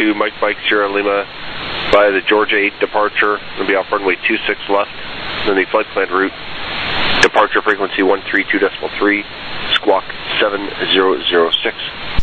to Mike Sierra Lima by the Georgia 8 departure. Going to be off runway 26 left. Then the flight plan route, departure frequency 132.3, squawk 7006.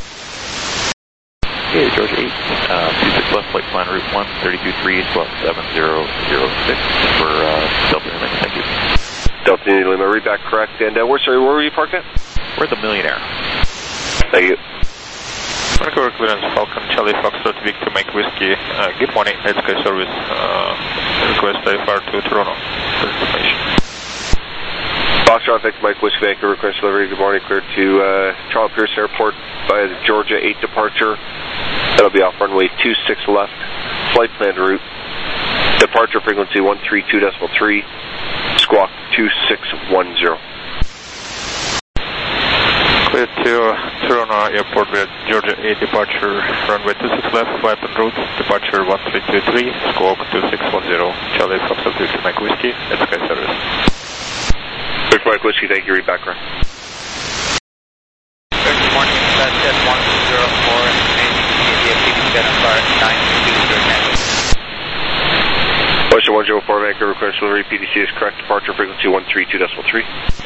Okay, Georgia 8, 26 left, flight plan route 132.3, squawk 7006 for Delta Lima. Thank you. Delta Lima, read back correct. And where were you parked at? We're at the Millionaire. Thank you. Vancouver clearance, Falcon, Charlie Foxtrot, Victor Mike Whiskey. Good morning, Netsky service. Request IFR to Toronto for information. Foxtrot, Victor Mike Whiskey, Vancouver clearance delivery. Good morning, clear to Charles Pierce Airport by the Georgia 8 departure. That'll be off runway 26 left, flight plan route, departure frequency 132.3, squawk 2610. Clear to Toronto Airport with Georgia 8 departure, runway 26 left, flight plan route, departure 1323, squawk 2610, Charlie Foxtrot, Victor Mike Whiskey, Netsky service. Victor Mike Whiskey, thank you, read back correct. Good morning, that's Jet 104, India Jet Star 920 Ocean 104, Vancouver clearance delivery, PDC is correct, departure frequency 132.3.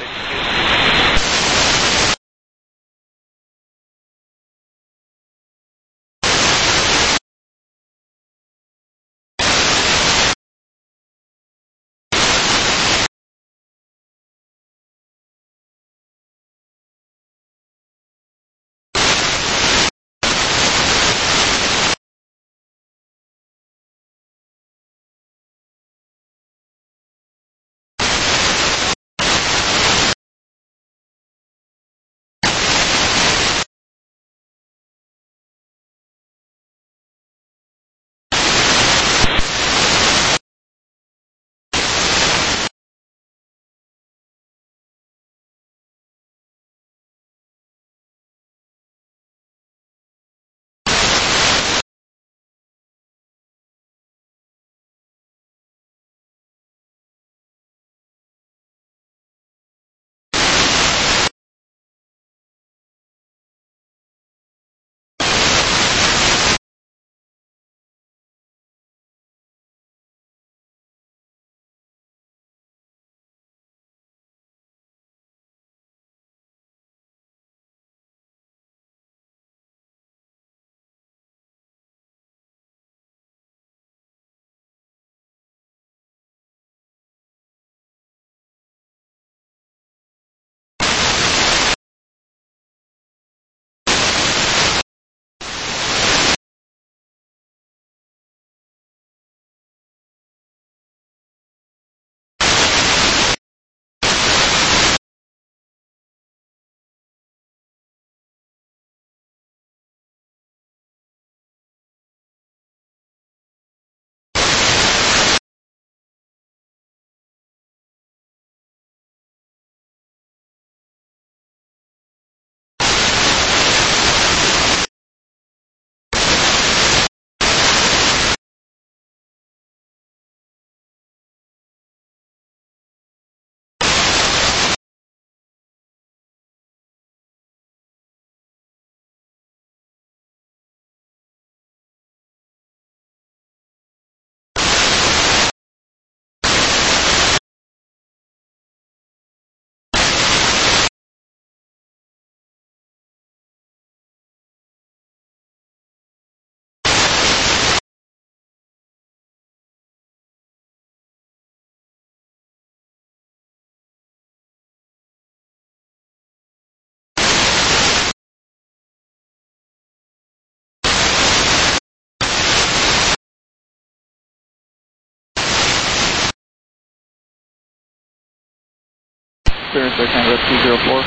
Clearance Air Canada 204.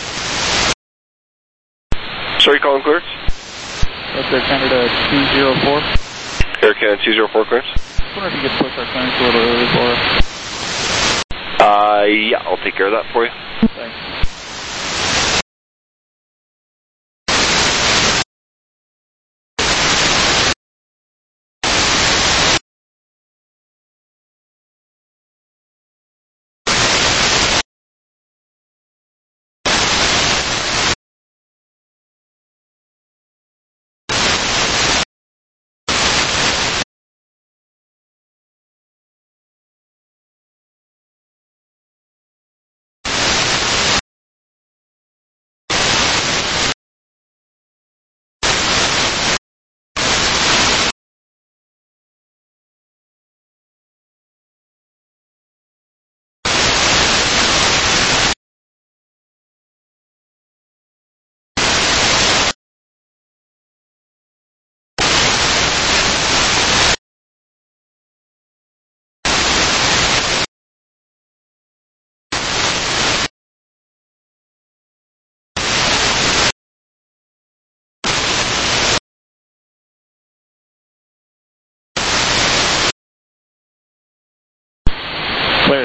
Sorry, calling clearance? That's Air Canada 204. Air Canada 204 clearance. I wonder if you could push our clearance a little early for us. Yeah, I'll take care of that for you. Thanks.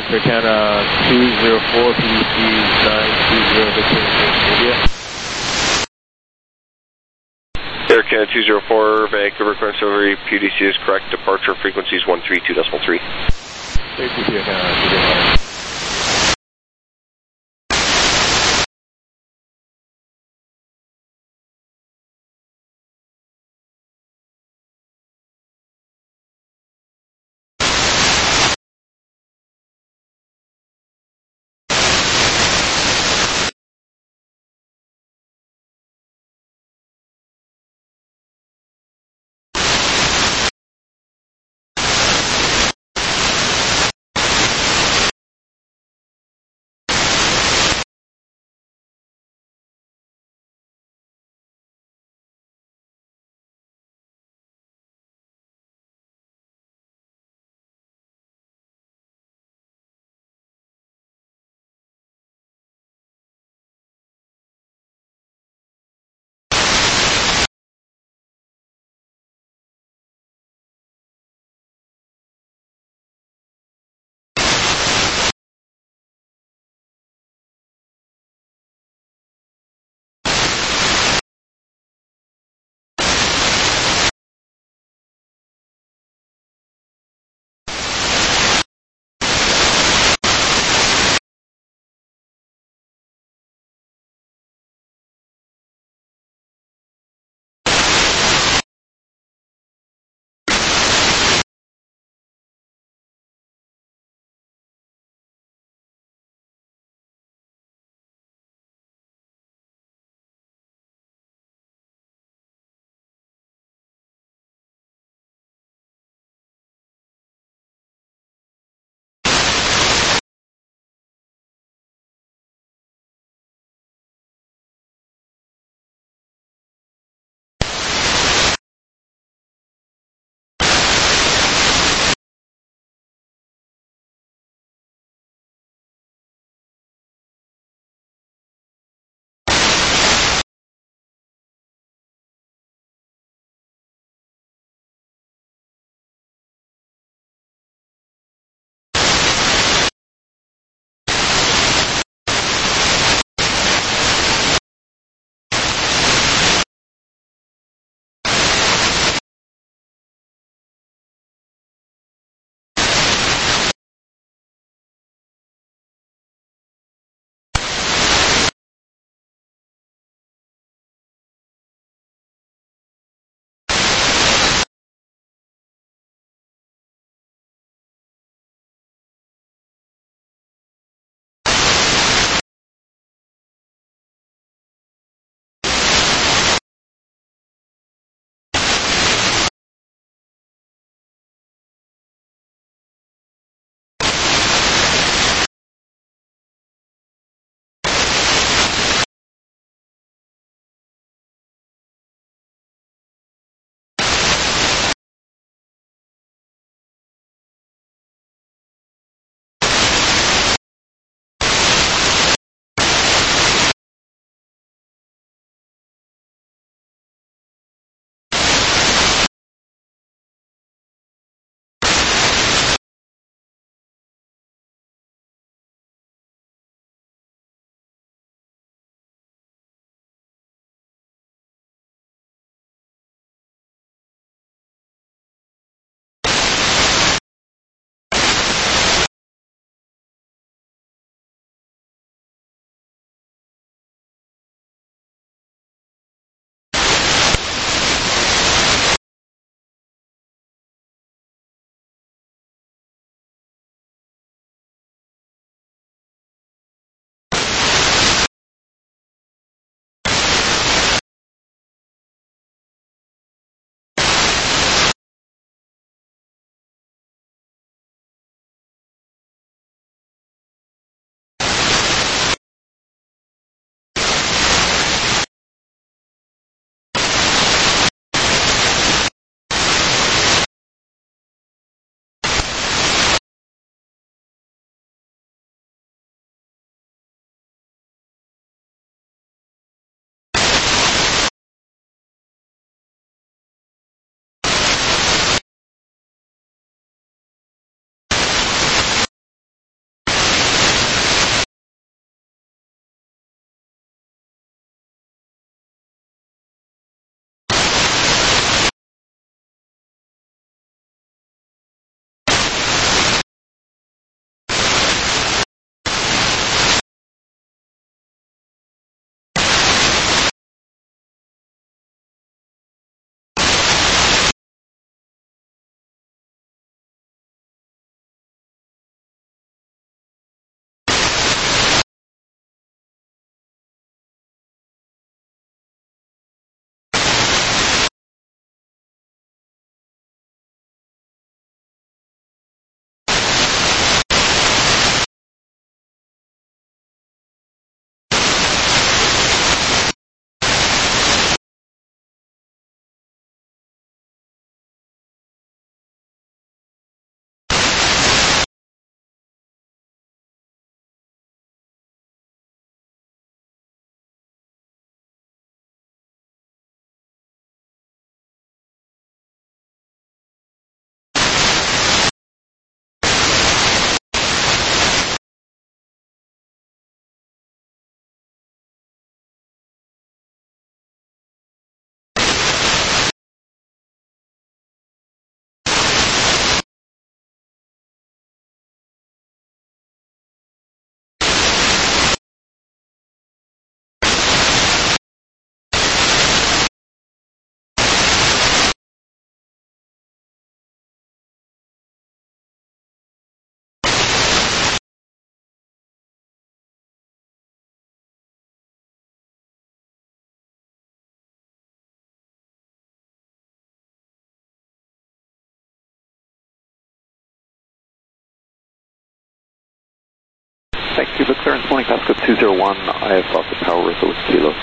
Air Canada 204, PDC 920, Victor, India. Air Canada 204, Vancouver, Clearance delivery, PDC is correct, departure frequency is 132.3. ATP Air Canada 205. Thank you for clearance. Morning, Pasco 201, IF off the Power River with Kilo.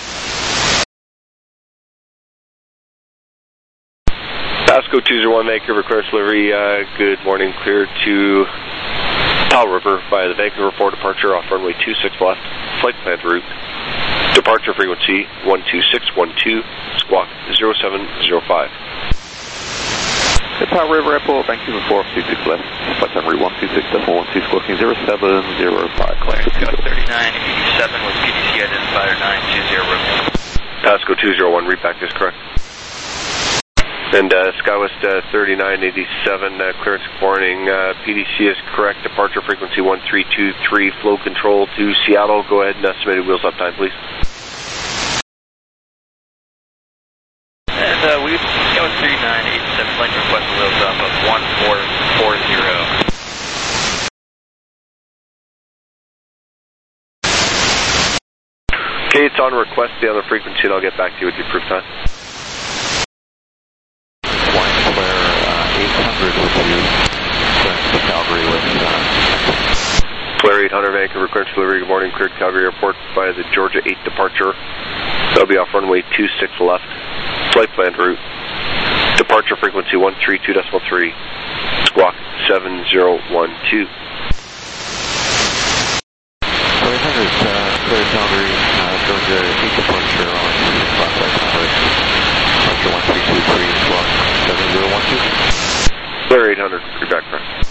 Pasco 201, Vancouver, clearance delivery. Good morning, clear to Powell River via the Vancouver 4 departure off runway 26 left, flight planned route. Departure frequency 12612, squawk 0705. The Powell River Airport, Vancouver 4 26 left, flight time route 126.12, squawking 0705. Clearance Scott 39, 87 with PDC identifier 920 Romeo. Pasco 201, readback is correct. And Skywest 3987, clearance warning, PDC is correct, departure frequency 1323, flow control to Seattle. Go ahead and estimated wheels up time, please. And we Skywest 3987, flight request wheels up of 1440. Okay, it's on request, stay on the frequency and I'll get back to you with the approved time. Flying Claire 800 with you, clearance to Calgary with Claire 800, Vancouver, clearance delivery. Good morning, cleared Calgary Airport via the Georgia 8 departure. That'll be off runway 26 left, flight planned route. Departure frequency 132.3, squawk 7012. Claire 800, clear Calgary, Georgia 8 departure on flight time route. Departure 1323, squawk 7012. Claire 800, readback correct.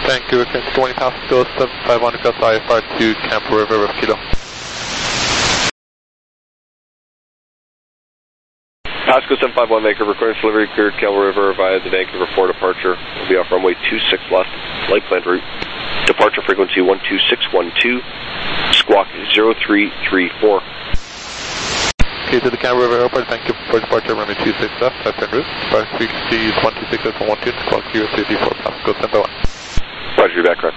Thank you, Weekend 20 Pasco 751 request IFR to Camp River of Kilo. Pasco 751 Vancouver, clearance delivery cleared Camel River via the Vancouver 4 departure. We'll be off runway 26 left, flight planned route. Departure frequency 12612, squawk 0334. Okay, to the Camel River Airport, thank you for departure runway 26 left, flight planned route. Departure frequency is 126 and 12, squawk 0334, Pasco 751. Roger, your background.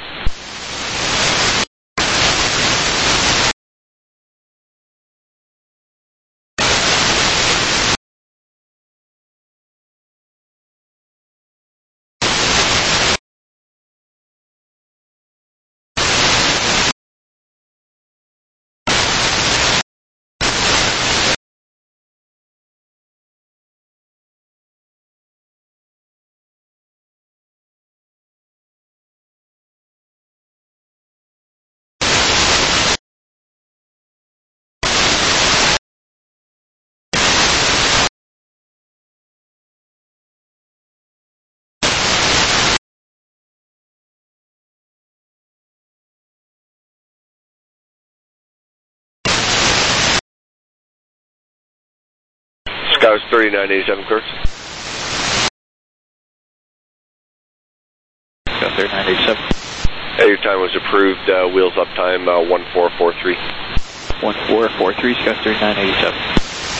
Sky was 3987, clearance. Sky 3987. Your time was approved, wheels up time 1443. 1443, Sky 3987.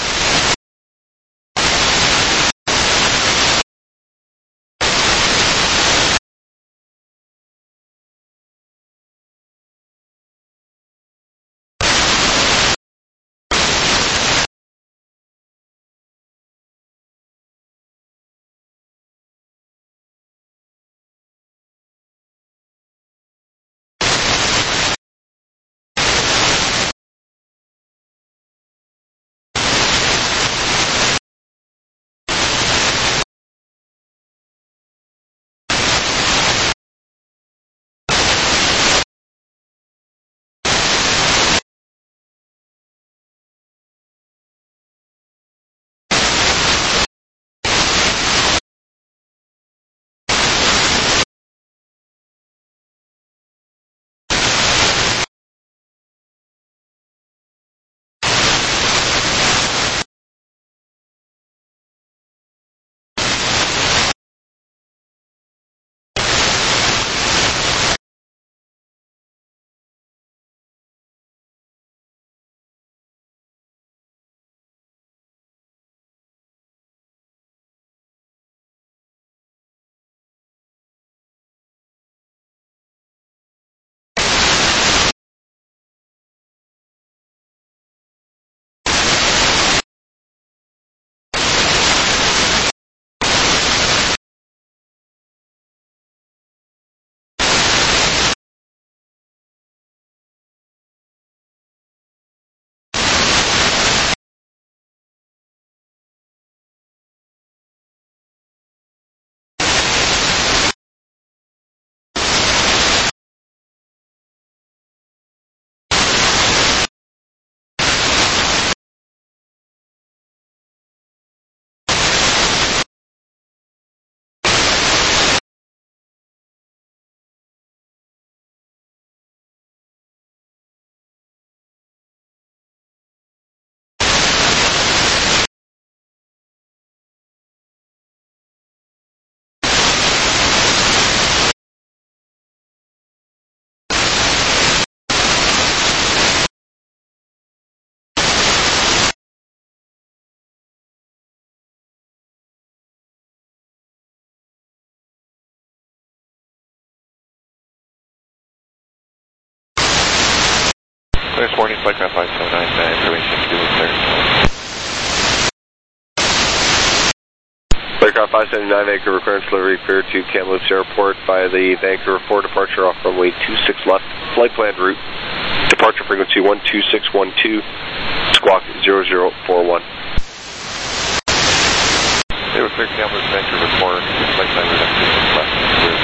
Clearance warning, flight craft 579, information to clear. Aircraft 579 Vancouver, clearance delivery cleared to Kamloops Airport via the Vancouver 4 departure off runway 26 left, flight planned route. Departure frequency 12612, squawk 0041. They were clear Kamloops Vancouver 4, flight planned route 26 left,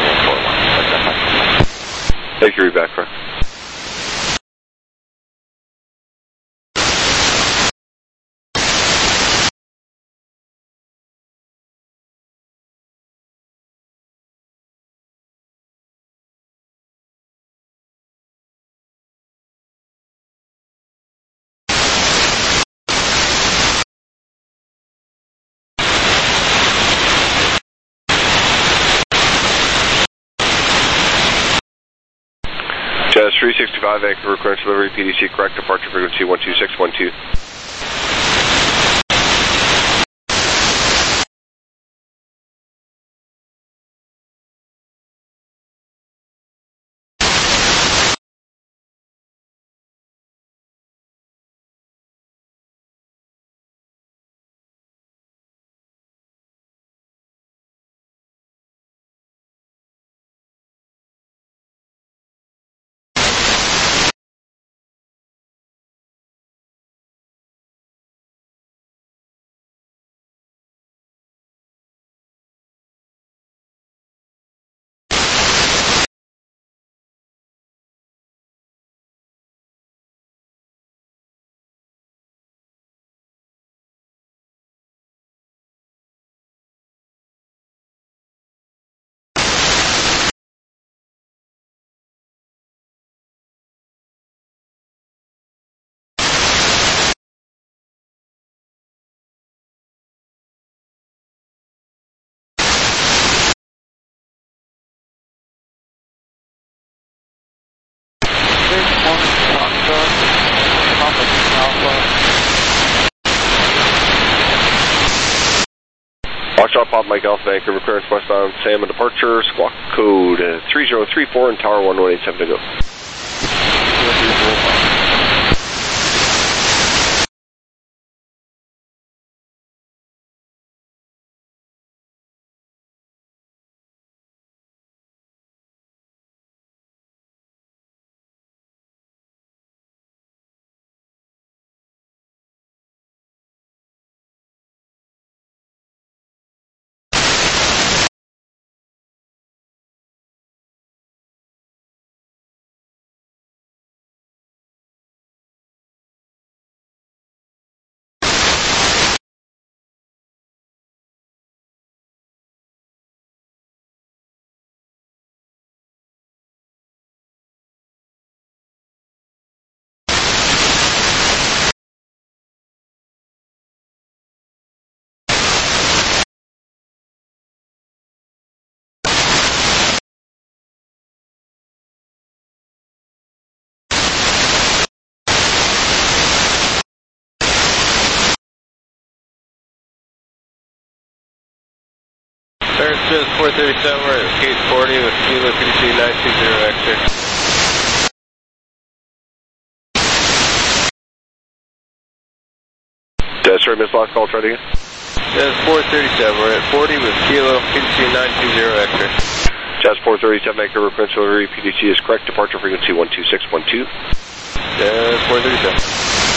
0041. Thank you, Rebecca. Jazz 365, Vancouver, clearance delivery, PDC, correct, departure frequency 12612. Foxtrot Pop Mike Alpha, Vancouver, clearance westbound, Salmon departure, squawk code 3034 and tower 1187 to go. Clearance Jazz 437, we're at gate 40 with Kilo PDC 920 X-ray. Jazz, sorry, missed last call, try it again. Jazz 437, we're at 40 with Kilo PDC 920 X-ray. Jazz 437, Vancouver, clearance delivery, PDC is correct, departure frequency 12612. Jazz 437.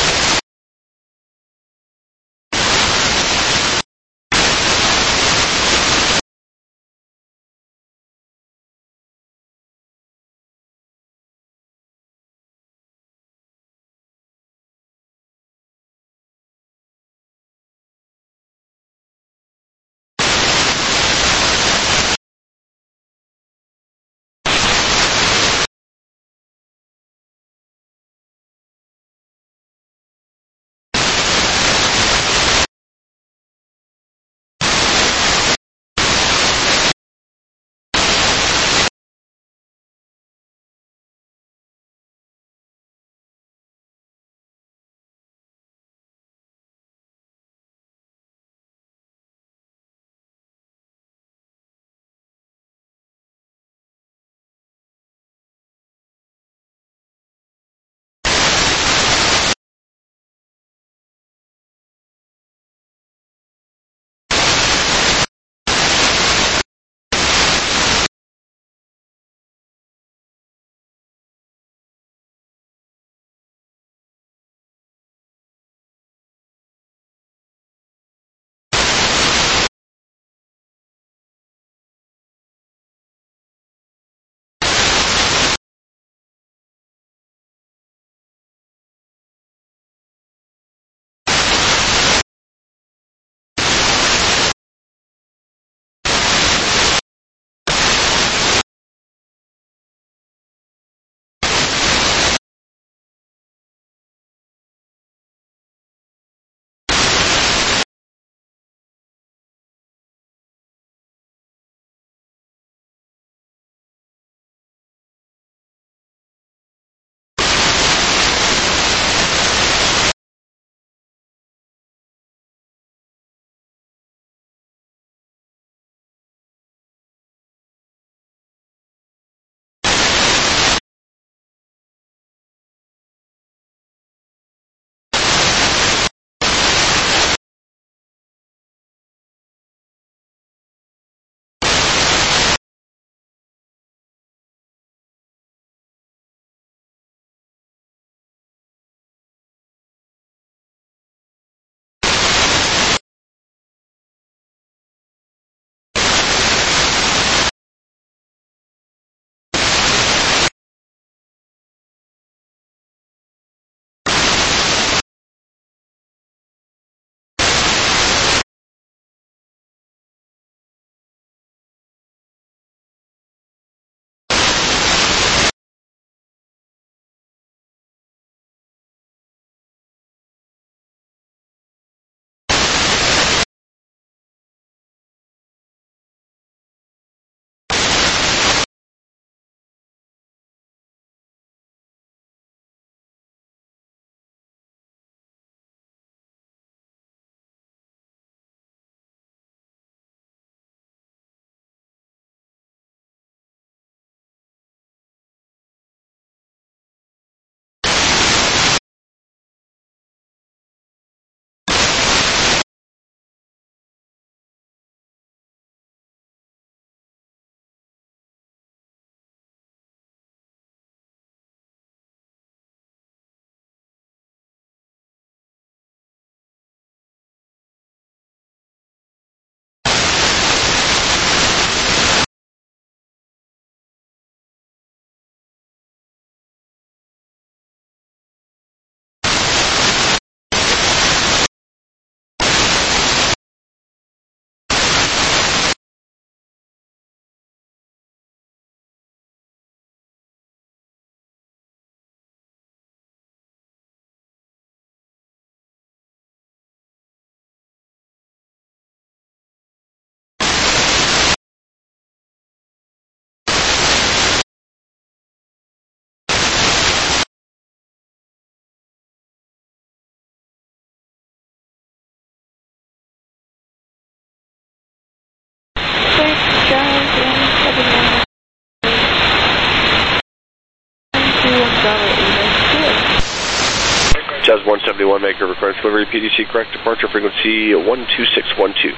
Buzz 171, Vancouver Clearance Delivery, PDC correct, departure frequency 12612.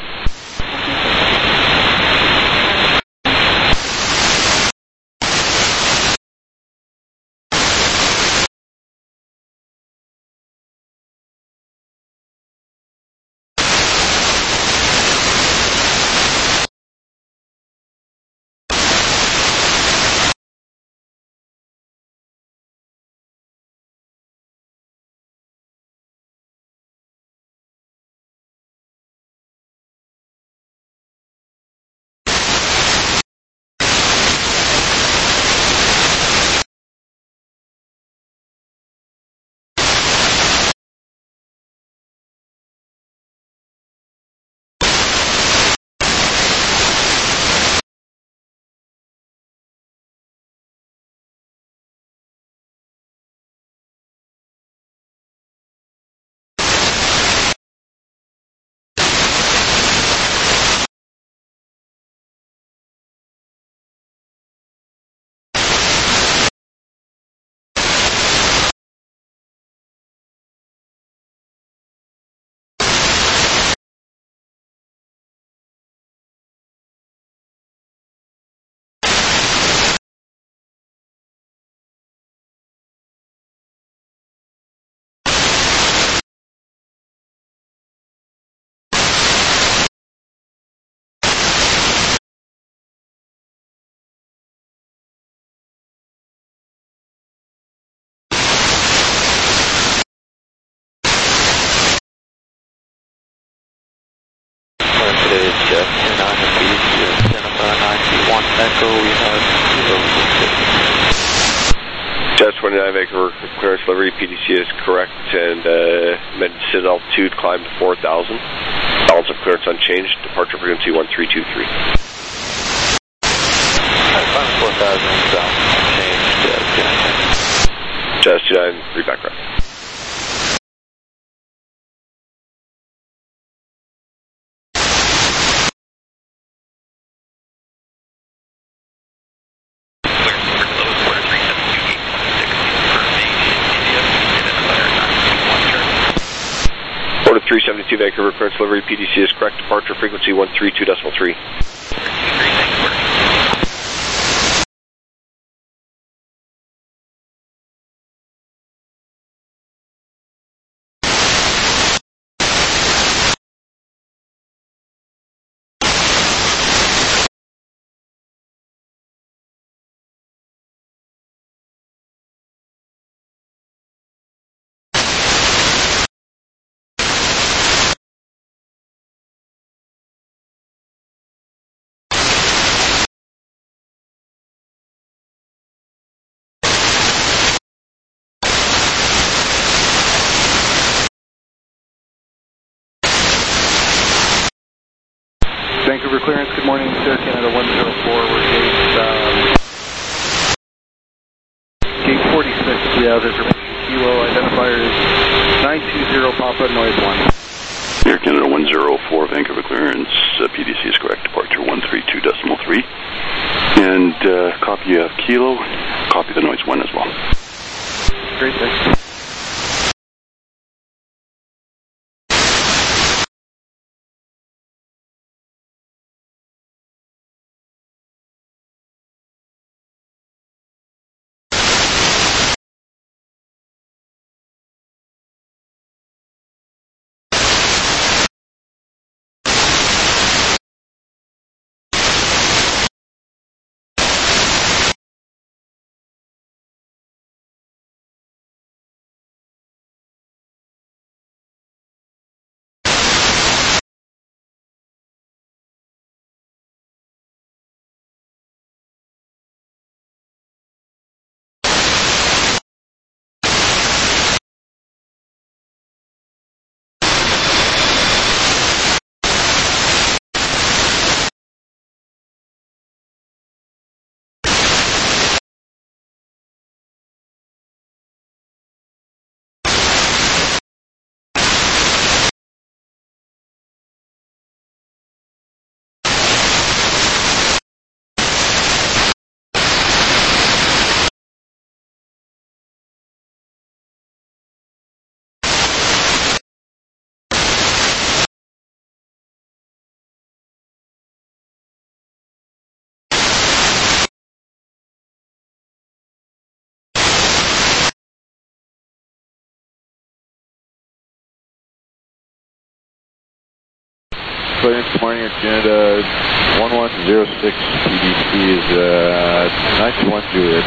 Jazz 29 Vancouver Clearance Delivery, PDC is correct, and Medicine altitude climbed 4,000. Balance of clearance unchanged, departure frequency 1323. Climbed 4,000, unchanged, Jazz 29, read back right. Order 372 Vancouver Clearance Delivery, PDC is correct, departure frequency 132.3. Vancouver Clearance, good morning, Air Canada 104, we're gate 46, we have information, kilo, identifier is 920 Papa, noise 1. Air Canada 104, Vancouver Clearance, PDC is correct, departure 132.3, and copy of kilo, copy the noise 1 as well. Great, thanks. clearance, good morning, Air Canada 1106, PDC is 91 Juliet.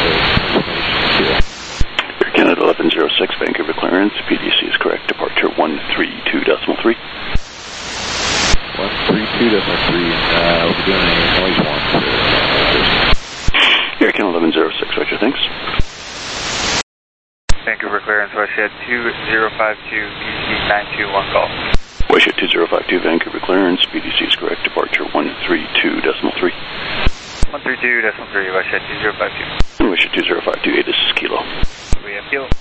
Air Canada 1106, Vancouver clearance, PDC is correct, departure 132.3. 132.3, we'll be doing a noise one for Air Canada 1106, Roger, thanks. Vancouver clearance, Westhead 2052, PDC 921 golf. Westhead 2052, Vancouver clearance, PDC is correct, departure 132.3. 132.3, Westhead 2052. Westhead 2052, this is Kilo. We have Kilo.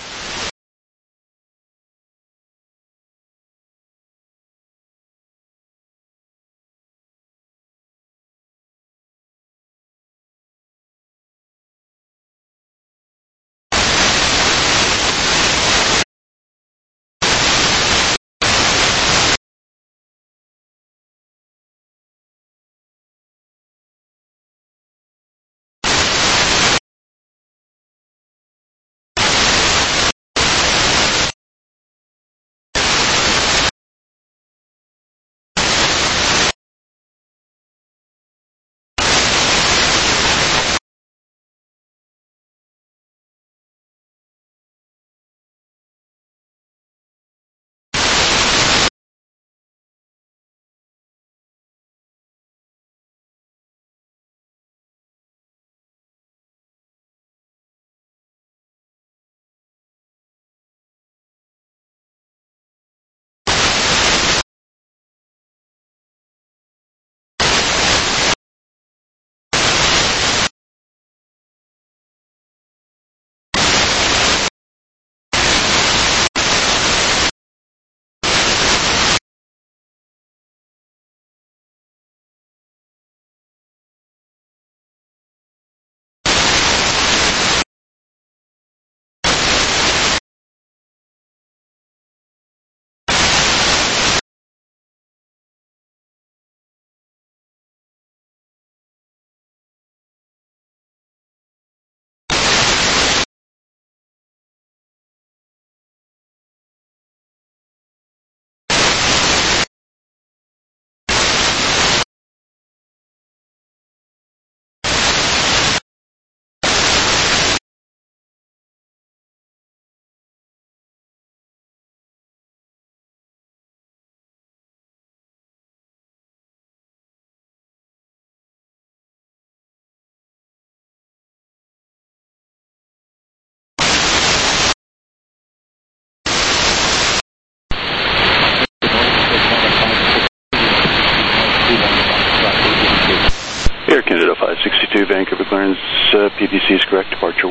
Air Canada 562, Vancouver clearance, PDC is correct, departure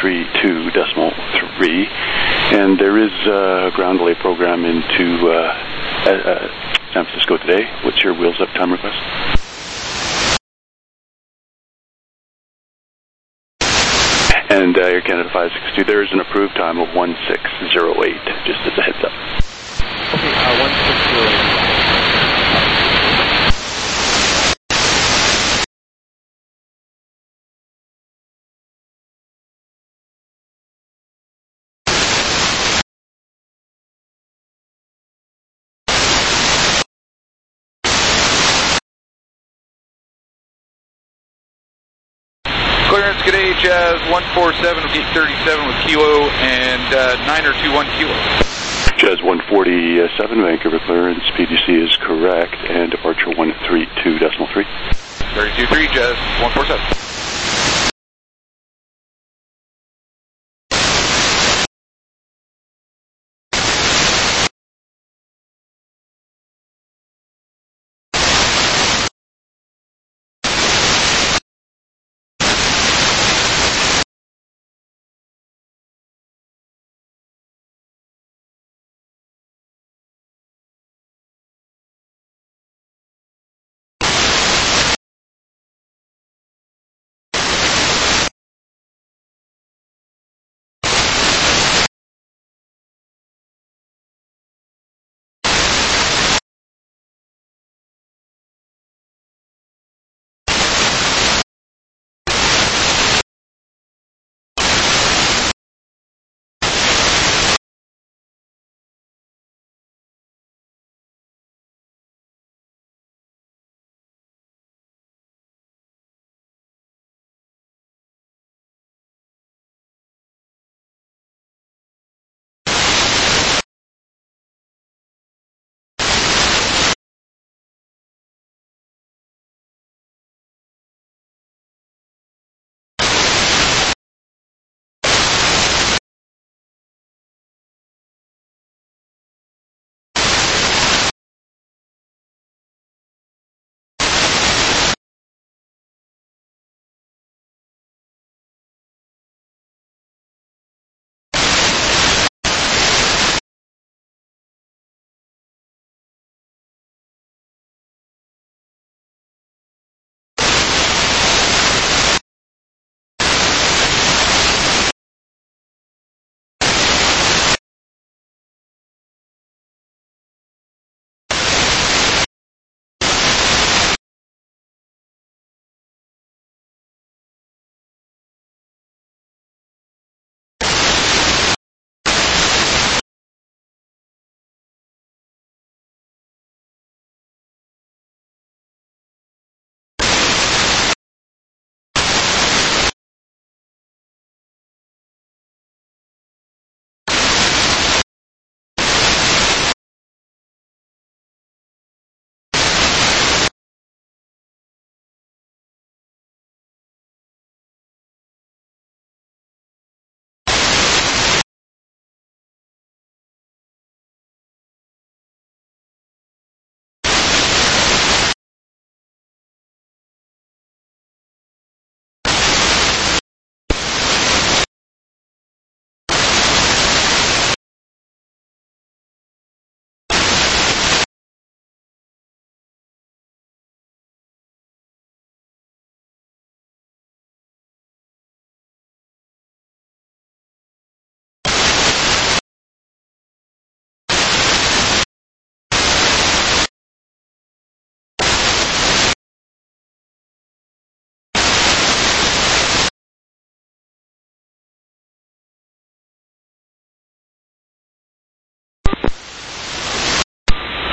132.3. And there is a ground delay program into San Francisco today. What's your wheels up time request? And Air Canada 562, there is an approved time of 1608, just as a heads up. Okay, 1608. Clearance, good day, Jazz 147 with 837 with Kilo and 921 Kilo. Jazz 147, Vancouver clearance, PDC is correct, and departure 132.3. 32.3, Jazz 147.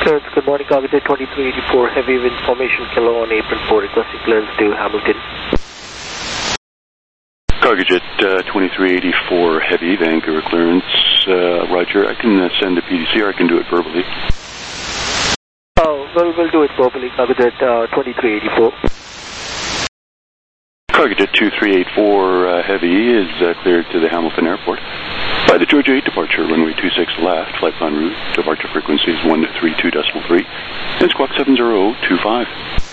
Clearance, good morning, Cargojet 2384, heavy wind formation kilo on apron 4, requesting clearance to Hamilton. Cargojet 2384 heavy, Vancouver clearance, roger. I can send a PDC or I can do it verbally. Oh, well, we'll do it verbally, Cargojet 2384. Cargojet 2384 heavy is cleared to the Hamilton Airport by the Georgia 8 departure, runway 26 left, flight plan route, departure frequency is 132.3, and squawk 7025.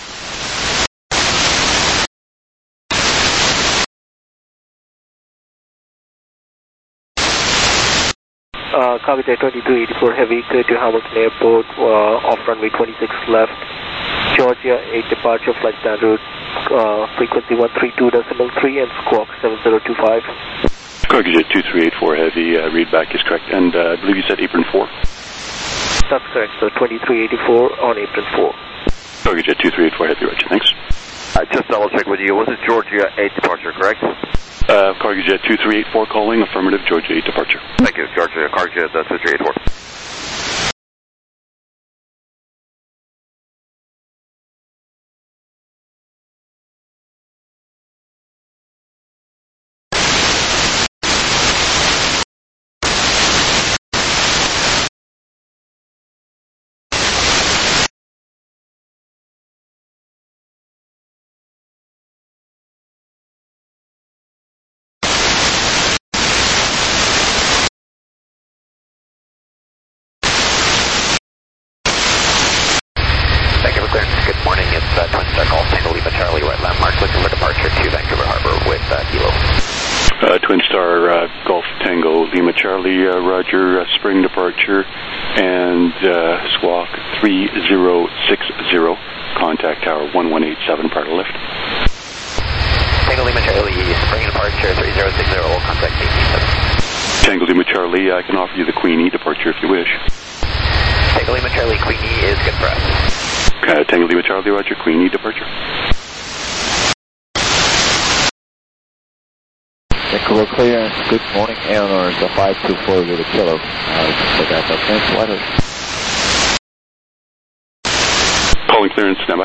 Cargojet 2384 heavy, cleared to Hamilton Airport, off runway 26 left, Georgia 8 departure, flight plan route, frequency 132.3 and squawk 7025. Cargojet 2384 heavy, readback is correct, and I believe you said apron 4? That's correct, so 2384 on apron 4. Cargojet 2384 heavy, roger, thanks. Just double check with you, was it Georgia 8 departure, correct? Cargojet 2384 calling, affirmative, Georgia 8 departure. Thank you, Cargojet 2384. Good morning, it's Twin Star Golf Tango Lima Charlie, right landmark, looking for departure to Vancouver Harbor with Kilo. Twin Star Golf Tango Lima Charlie, roger, spring departure, and squawk 3060, contact tower 1187, prior to lift. Tango Lima Charlie, spring departure 3060, contact me. Tango Lima Charlie, I can offer you the Queenie departure if you wish. Tango Lima Charlie, Queenie is good for us. Tango Lima Charlie, roger, Queenie departure. Vancouver clearance, good morning, Eleanor, the 524 with a kilo. For that, white horse. Calling clearance, standby.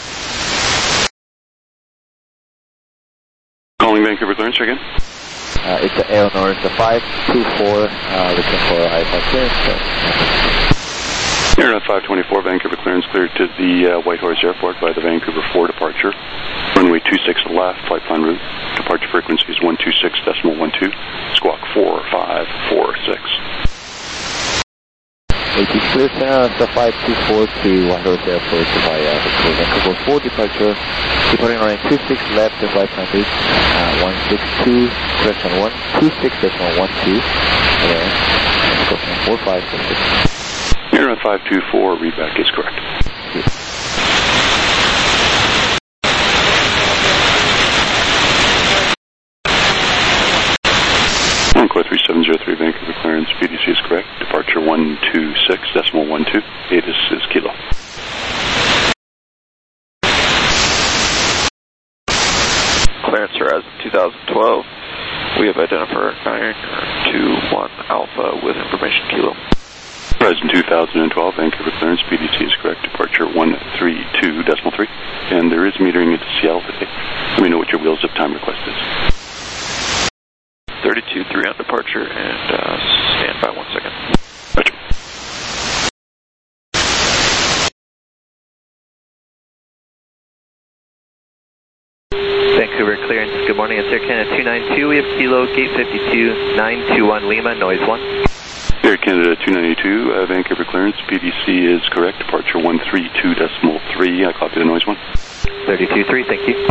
Calling Vancouver clearance again. It's the Eleanor, the 524, looking for IFI clearance. Airnav 524, Vancouver clearance cleared to the Whitehorse Airport by the Vancouver 4 departure. Runway 26 left, flight plan route. Departure frequency is 126.12, squawk 4546. Clear the 524 to Whitehorse Airport via the Vancouver 4 departure. Departing runway 26 left, the flight plan route 162.1, 26.12, and squawk 4546. Airnav 524, readback is correct. Encore 3703, Vancouver clearance, PDC is correct. Departure 126.12, ATIS is Kilo. Clearance Horizon 2012. We have identified 921 Alpha with information Kilo. Horizon 2012, Vancouver clearance, PDC is correct, departure 132.3, and there is metering into Seattle today. Let me know what your wheels up time request is. 32.3 on departure, and stand by 1 second. Roger. Vancouver clearance, good morning, it's Air Canada 292, we have Kilo, gate 52, 921 Lima, noise 1. Air Canada 292, Vancouver clearance, PDC is correct, departure 132.3, I copy the noise 1. 32.3, thank you.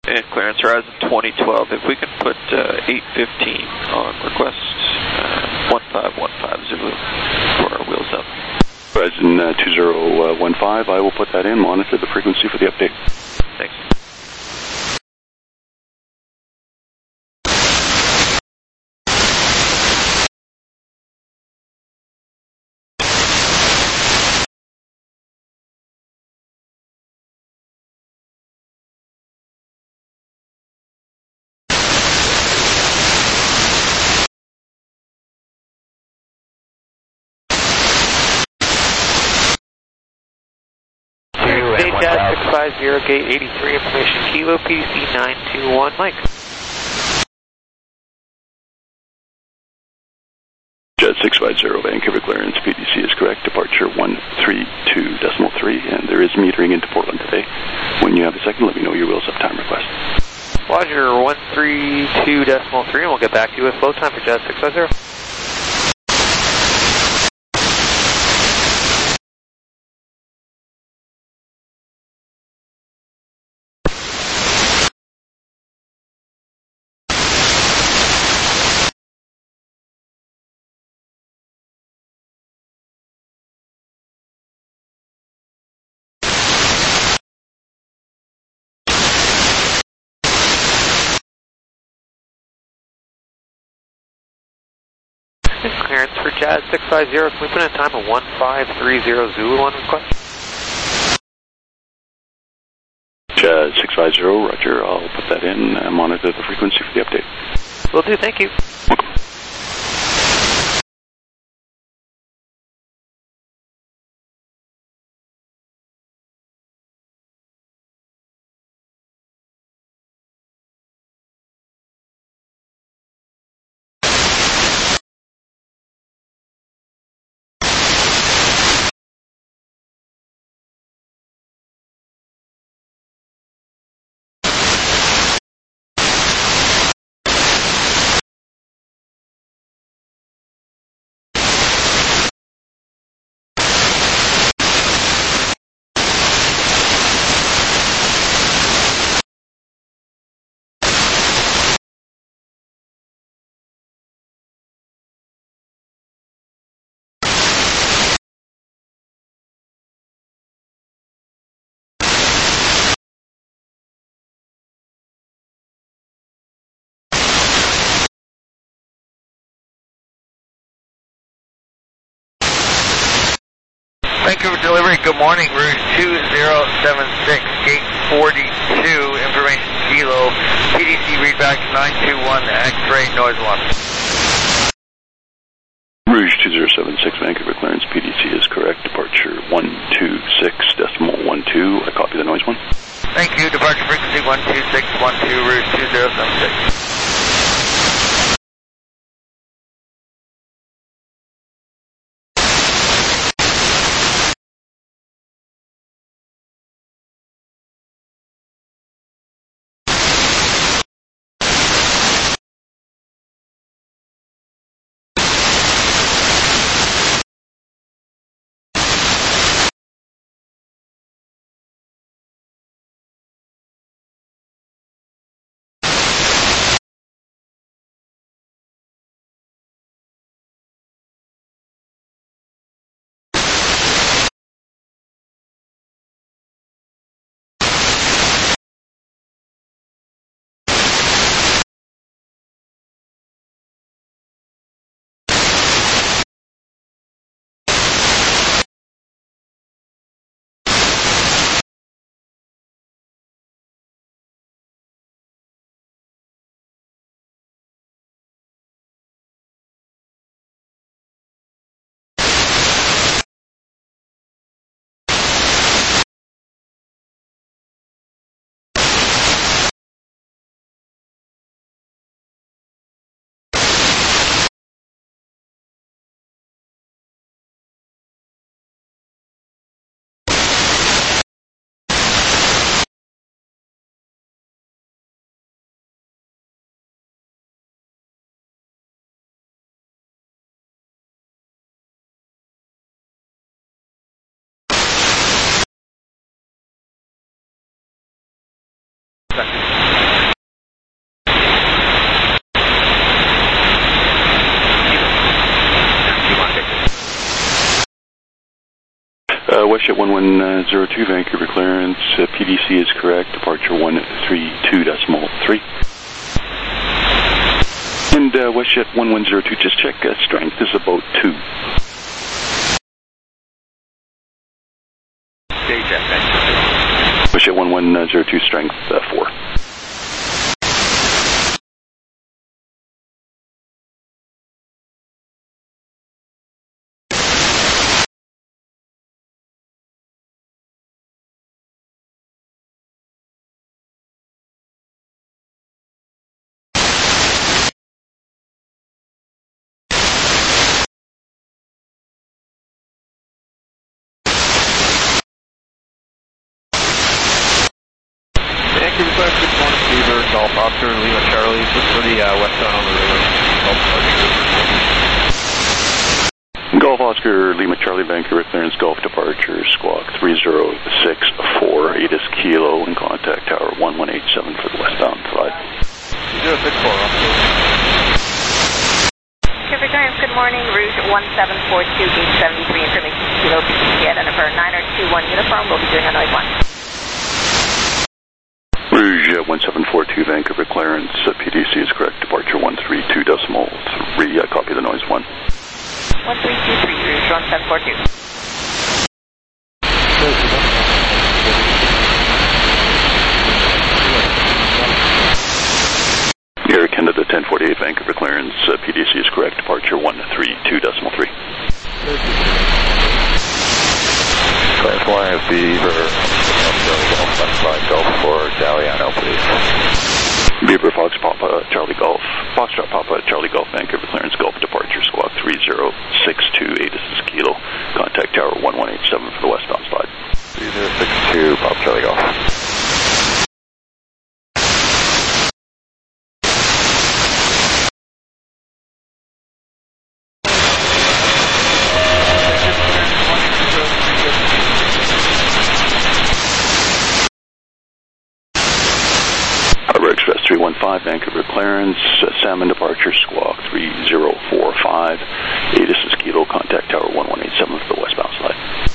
And clearance Horizon 2012. If we can put 815 on request 1515 Zulu for our wheels up. Horizon 2015, I will put that in, monitor the frequency for the update. Thanks. Jazz 650, gate 83, information Kilo, PDC 921, Mike. Jazz 650, Vancouver clearance, PDC is correct, departure 132.3, and there is metering into Portland today. When you have a second, let me know your wheels up time request. Roger, 132.3, and we'll get back to you with flow time for Jazz 650. Clearance for Jazz 650, can we put in a time of 1530 Zulu on request? Jazz 650, roger, I'll put that in and monitor the frequency for the update. Will do, thank you. Welcome. Vancouver delivery, good morning, Rouge 2076, gate 42, information Kilo, PDC readback 921, X-ray, noise 1. Rouge 2076, Vancouver clearance, PDC is correct, departure 126.12, I copy the noise 1. Thank you, departure frequency 12612, Rouge 2076. seconds. WestJet 1102, Vancouver clearance. PDC is correct. Departure 132.3. And WestJet 1102, just check strength is about 2. WestJet 1102, strength 4. Good morning, Beaver, Golf Oscar, Lima Charlie, just for the westbound on the river. Golf Oscar, Lima Charlie, Vancouver clearance, Golf departure, squawk 3064, ATIS Kilo, and contact tower 1187 for the westbound flight. 064, Pacific Clearance, good morning, route 1742, gate 73, information Kilo, PCC, identifier 921 uniform, we'll be doing a noise 1. Rouge 1742, Vancouver clearance, PDC is correct, departure 132.3, copy the noise 1. 1323, Rouge 1742. Air Canada 1048, Vancouver clearance, PDC is correct, departure 132.3. Fly Beaver, Golf for Galliano, please. Beaver Fox Papa Charlie Golf, Foxtrot Papa Charlie Golf, Vancouver clearance, Golf departure, squawk 3062, ATIS is Kilo, contact tower 1187 for the westbound slide. 3062, Papa Charlie Golf. Express 315, Vancouver clearance, Salmon departure, squawk 3045, ATIS is Kilo, contact tower 1187 for the westbound slide.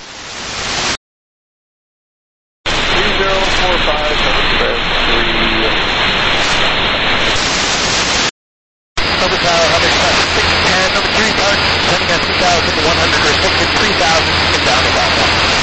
3045, Number tower, Hubbard, 610, number 3 park, sending at 2,100 or 63,000, down to about 1.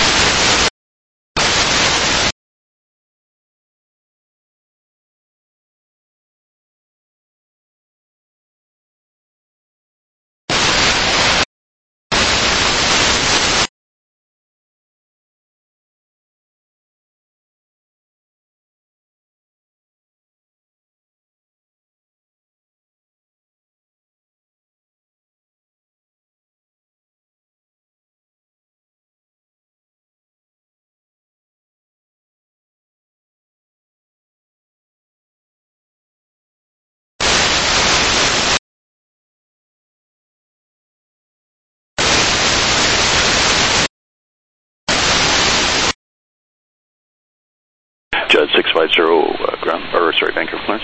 Jazz 650, Vancouver clearance.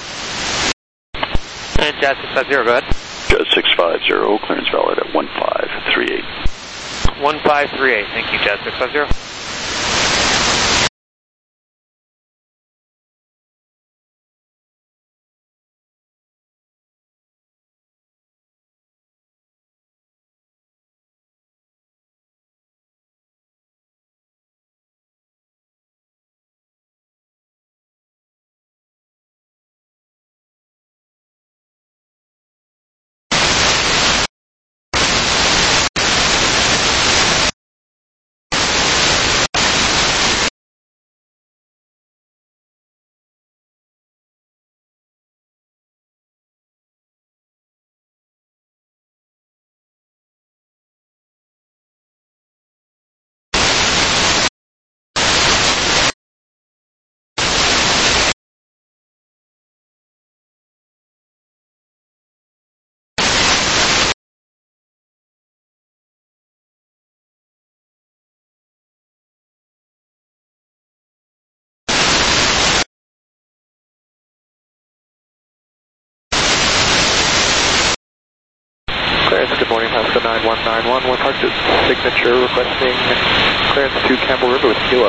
And Jazz 650, go ahead. Jazz 650, clearance valid at 1538. 1538, thank you, Jazz 650. Clearance, good morning, Pasco 9191, one Arctic signature requesting clearance to Campbell River with Kilo.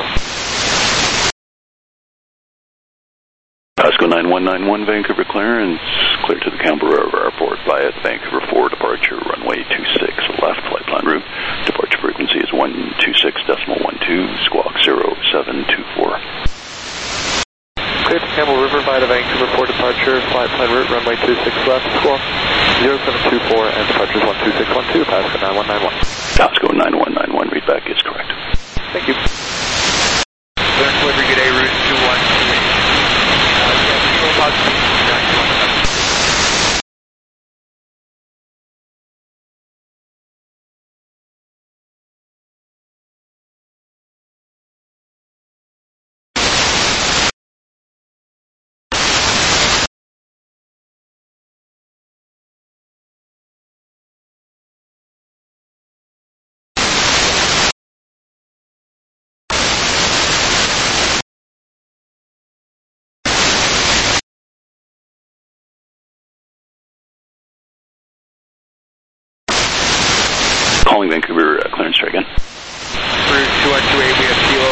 Pasco 9191, Vancouver clearance, clear to the Campbell River Airport via Vancouver 4 departure, runway 26 left, flight plan route. Departure frequency is 126.12, squawk 0724. Clear to Campbell River via the Vancouver 4 departure, flight plan route, runway 26 left, squawk 0724, and departure is 12612, Pasco 9191. Pasco 9191, readback is correct. Thank you. Clearance delivery, good day, route 2128. Calling Vancouver clearance try again. Route 2128, we have Kilo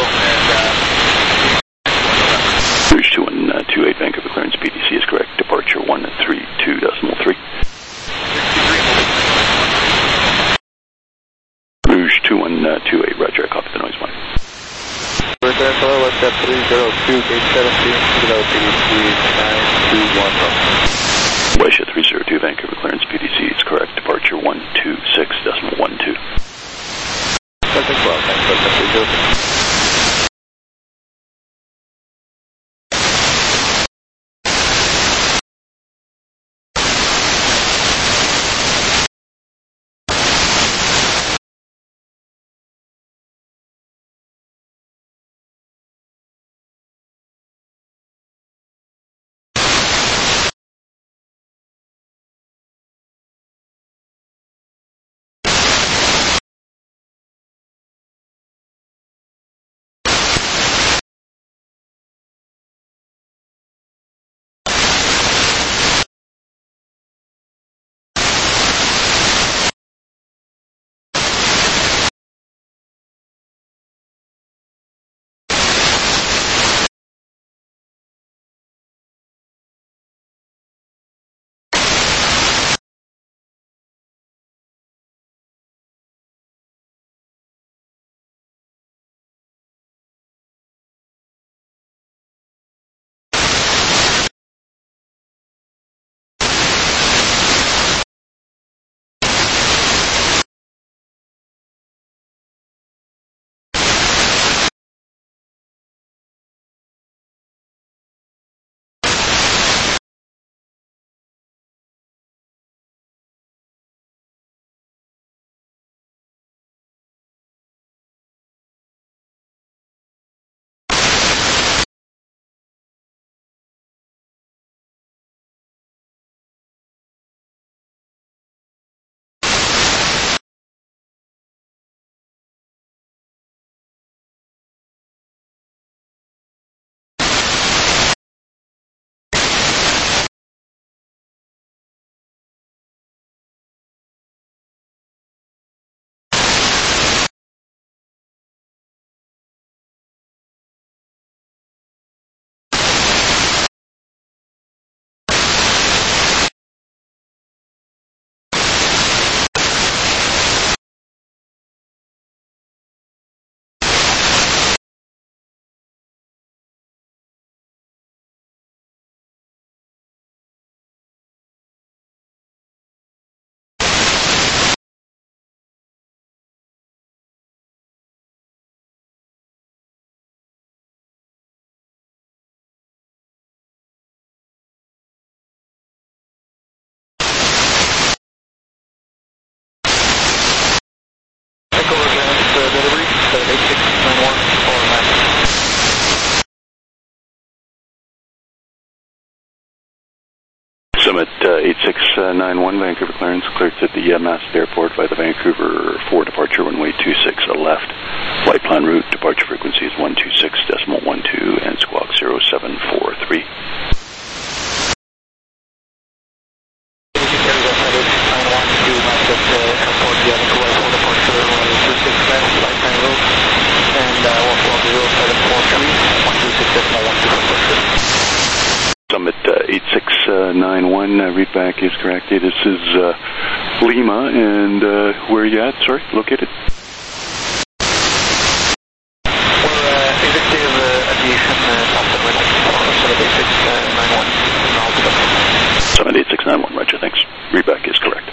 and Rouge 2128, Vancouver clearance, PDC is correct. Departure 132.3. Rouge 2128, roger, I copy the noise line. Clearance, hello, left step 302, gate 17, Kilo PDC 921. Waisha 302, Vancouver clearance, PDC is correct. Departure 126.12. Perfect, well, thanks, President. Summit 8691, Vancouver clearance, clear to the Massett Airport by the Vancouver 4 departure, runway 26 left. Flight plan route, departure frequency is 126.12 and squawk 0743. Massett 8691, readback is correct. This is Lima, and where are you at? Sorry, located? We're executive aviation, Thompson Winter, 78691. 78691, roger, thanks. Readback is correct.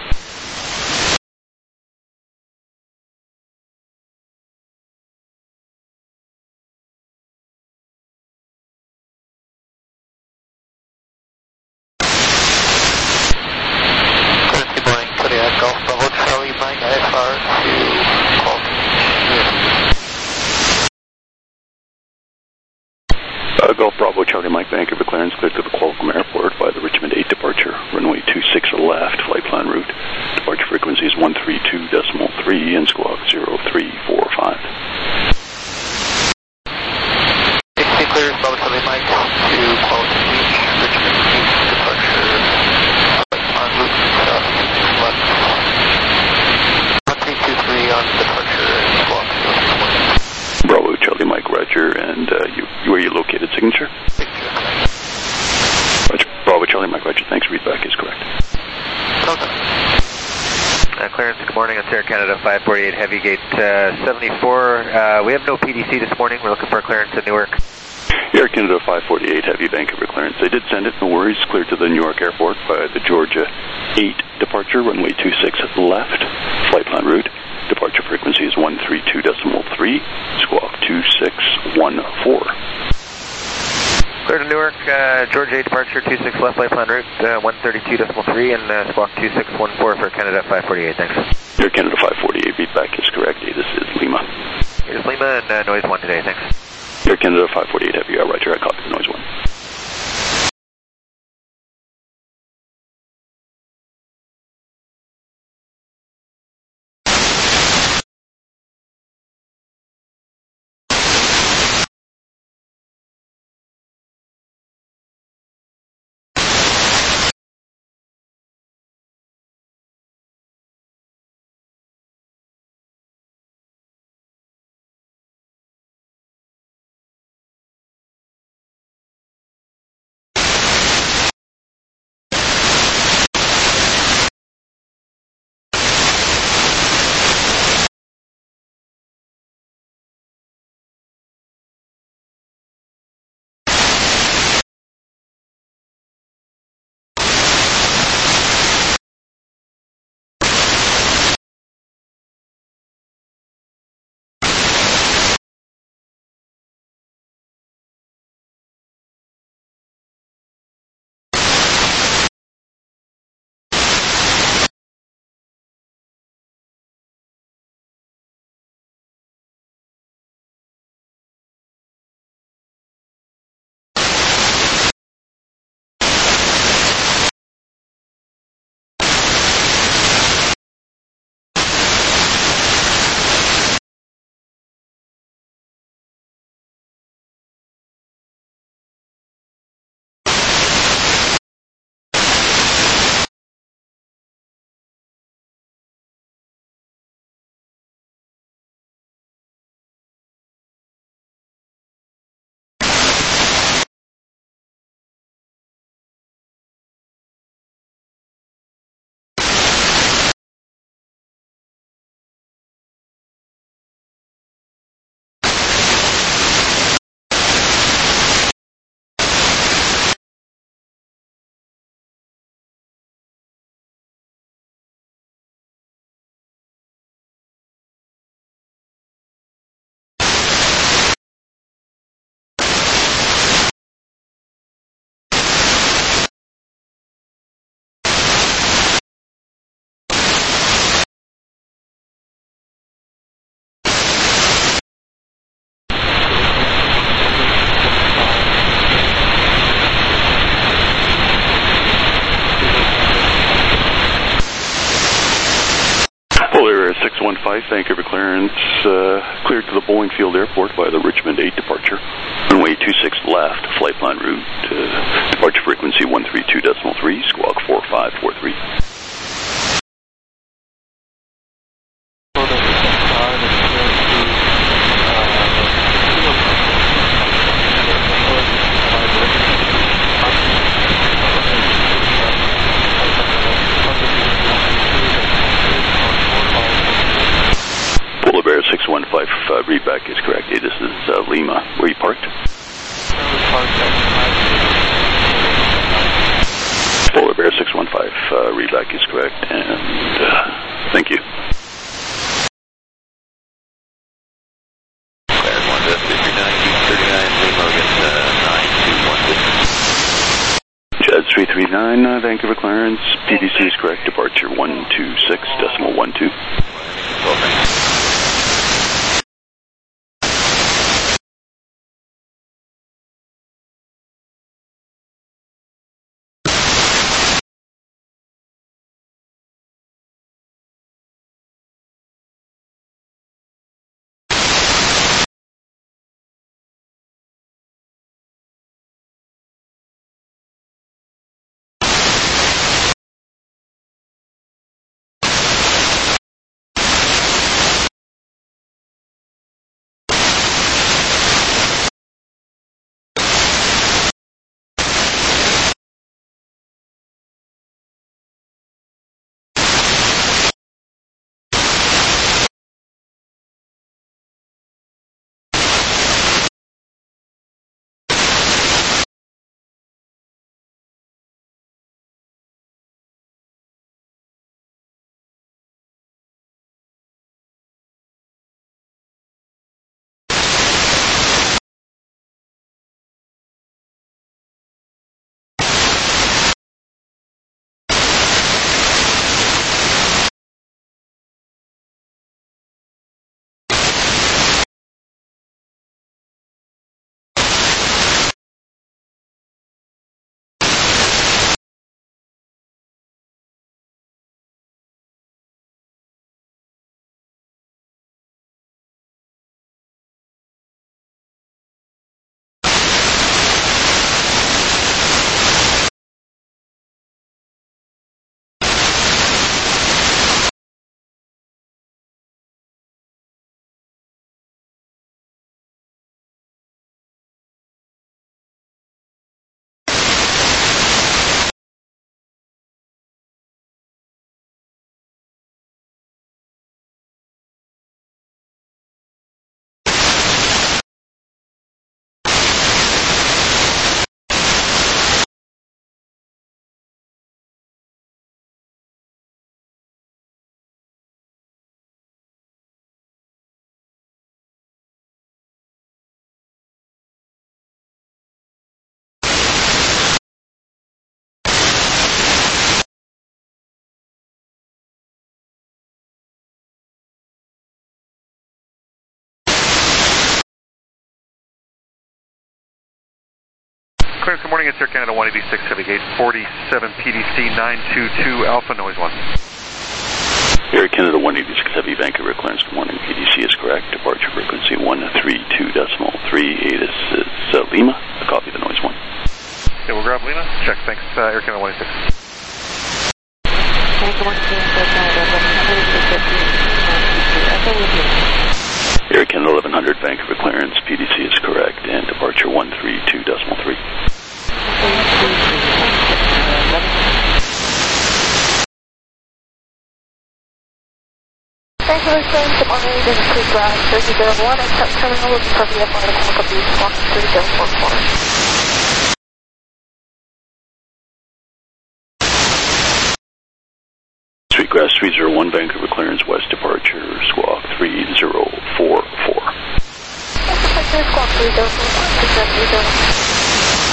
Golf Bravo Charlie Mike, Vancouver clearance cleared to the Qualcomm Airport by the Richmond 8 departure, runway 26 left, flight plan route. Departure frequency is 132.3 and squawk 0345. Taxi clears Bravo Charlie Mike to Qualcomm Beach, Richmond 8 departure, flight plan route, left. 1323 on departure, squawk 0345. Bravo Charlie Mike, roger, and where are you located, signature? Roger. Bravo Charlie Mike, roger, thanks, readback is correct. Clearance, good morning, it's Air Canada 548 Heavy Gate 74. We have no PDC this morning, we're looking for clearance at Newark. Air Canada 548 Heavy Vancouver clearance. They did send it, no worries, cleared to the Newark Airport by the Georgia 8 departure, runway 26 left, flight plan route. Departure frequency is 132.3, squawk 2614. Clear to Newark, Georgia 8 departure, 26 left, flight plan route, 132.3 and squawk 2614 for Canada 548, thanks. Air Canada 548, feedback is correct. This is Lima. Here's Lima and noise 1 today, thanks. Air Canada 548 Heavy, roger, I copy the noise 1. Vancouver clearance, cleared to the Boeing Field Airport by the Richmond 8 departure. Runway 26 left, flight plan route, departure frequency 132.3, squawk 4543. 615 readback is correct. Hey, this is Lima. Where you parked? Polar Bear 615 readback is correct, and thank you. Jazz 339, Vancouver clearance. PDC is correct. Departure 126.12. Clear, good morning, it's Air Canada 186 Heavy Gate 47 PDC 922 Alpha Noise 1. Air Canada 186 Heavy Vancouver clearance, good morning, PDC is correct, departure frequency 132.38, this is Lima, a copy of the noise 1. Okay, we'll grab Lima, check, thanks, Air Canada 186. Air Canada 1100 Vancouver clearance, PDC is correct, and departure 132.3. Vancouver clearance, good morning, this is Creek Ground 3001, accept terminal looking for VFR to Quebec Beach, Squawk 3044. Sweetgrass 301 Vancouver clearance, west departure, Squawk 3044. Squawk 3044,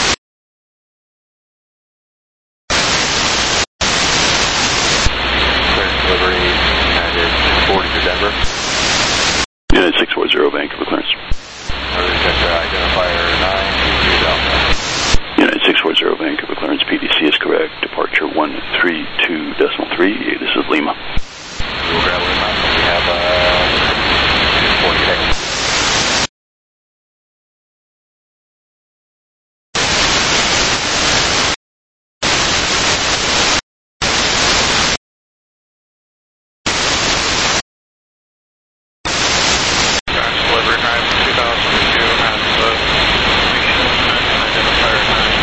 Unit 640 Vancouver clearance. Identifier 923 Delta. Unit 640 Vancouver clearance, PDC is correct, departure 132.3, this is Lima. We'll grab Lima, we have 48.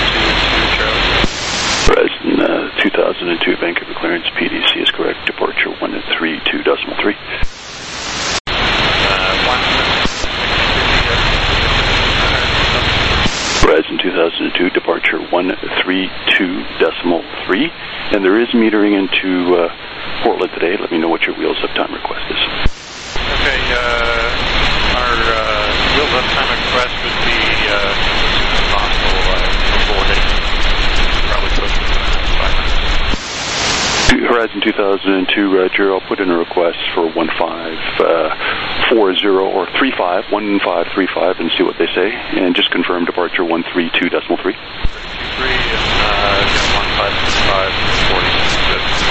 Vancouver clearance, PDC is correct, departure 3, and there is metering into Portland today. Let me know what your wheels uptime request is. Okay, our wheels uptime request would be as soon as possible for 4 days. Probably close to 5 minutes. Horizon 2002, Roger. I'll put in a request for 1540 or 1535 and see what they say, and just confirm departure 132.3. 3 and 1535 46.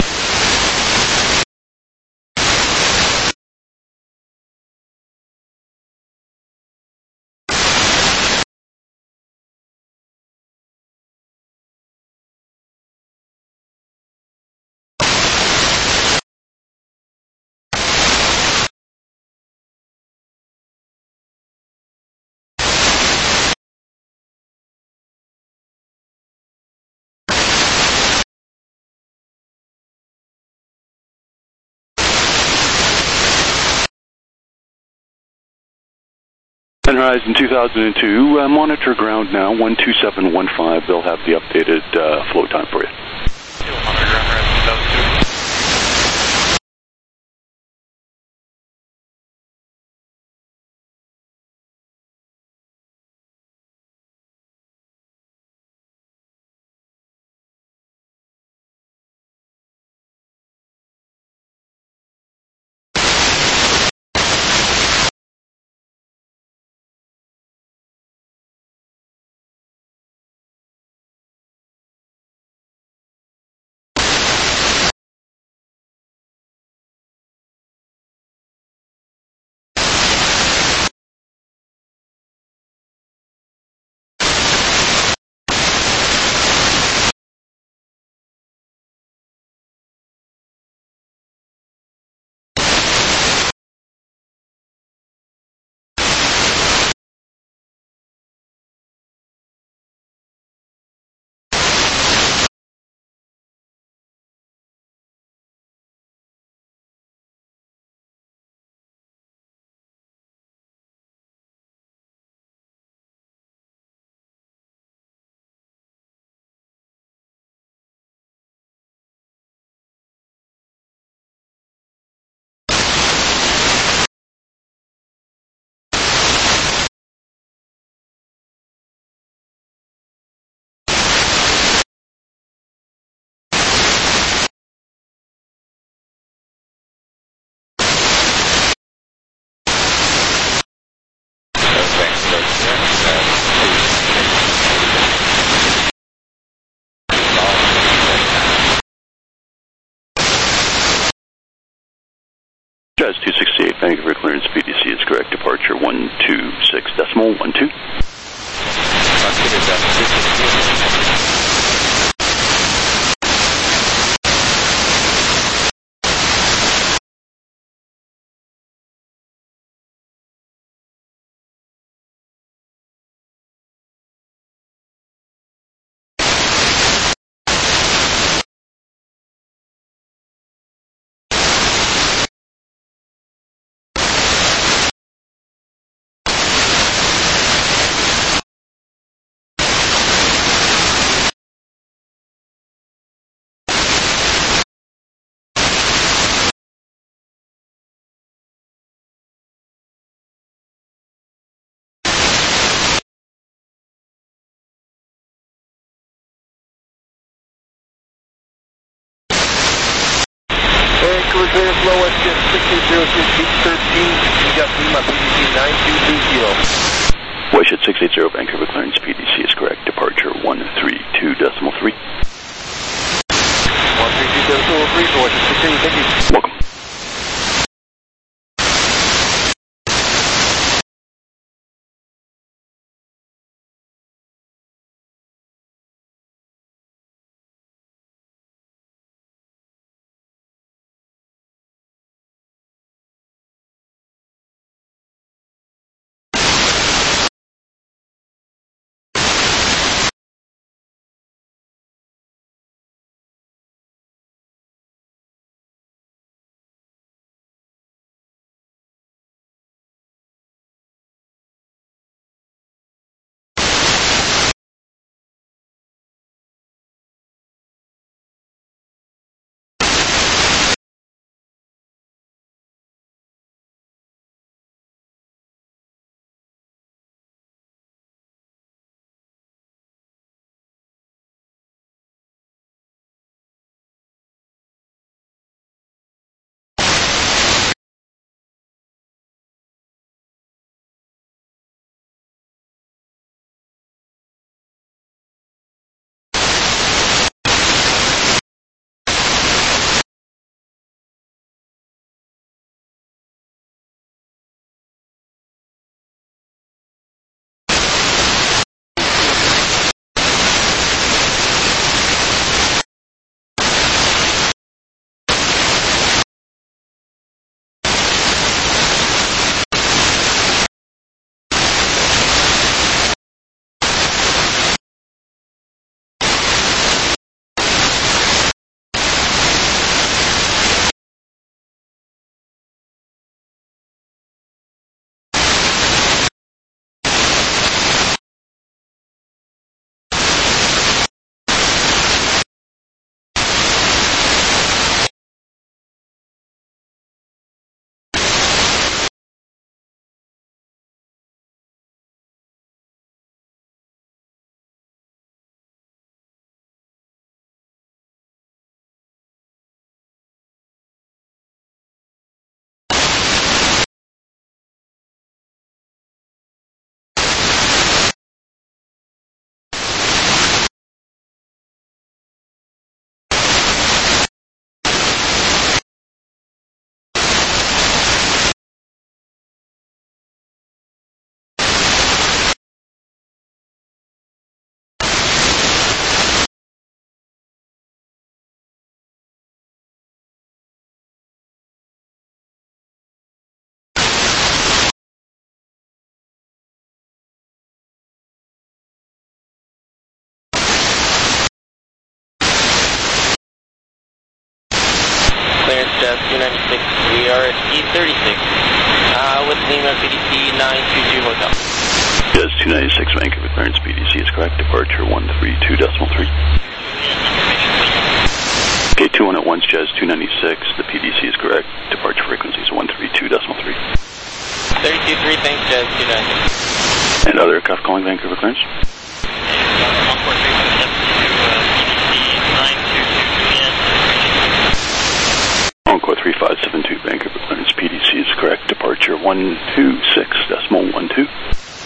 And Horizon 2002, monitor ground now, 12715. They'll have the updated flow time for you. Monitor ground, Horizon 2002. Jazz 268, thank you for clearance. PDC is correct. Departure 126.12. Clearance low at 6806 feet 13. You got Lima PDC 9220. Wayshed 680, Vancouver clearance. PDC is correct. Departure 132.3. 132.3 for Wayshed 680, thank you. Welcome. Jazz 296. We are at E36 with Lima PDC 922 Hotel. Jazz 296, Vancouver clearance, PDC is correct. Departure 132.3. Okay, 21 at once, Jazz 296. The PDC is correct. Departure frequency is 132.3. 32.3, thanks, Jazz 296. And other aircraft calling Vancouver clearance? Encore 3572, Vancouver clearance, PDC is correct. Departure 126.12.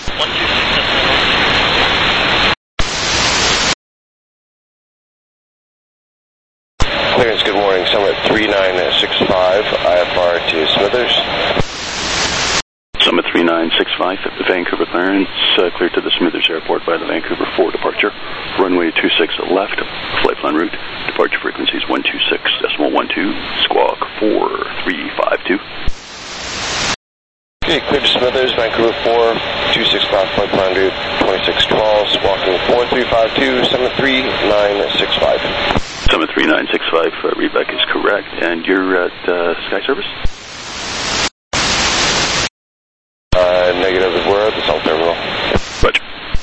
Clearance, good morning. Summit 3965, IFR to Smithers. Summit 3965 at the Vancouver clearance, cleared to the Smithers Airport by the Vancouver 4 departure. Runway 26 left, flight plan route. Departure frequency is 126.12, squawk 4352. Okay, cleared to Smithers, Vancouver 4, 265 flight plan route, 2612, squawking 4352, Summit 3965. Summit 3965, readback is correct. And you're at Sky Service? Negative, we're at the South Terminal. Roger.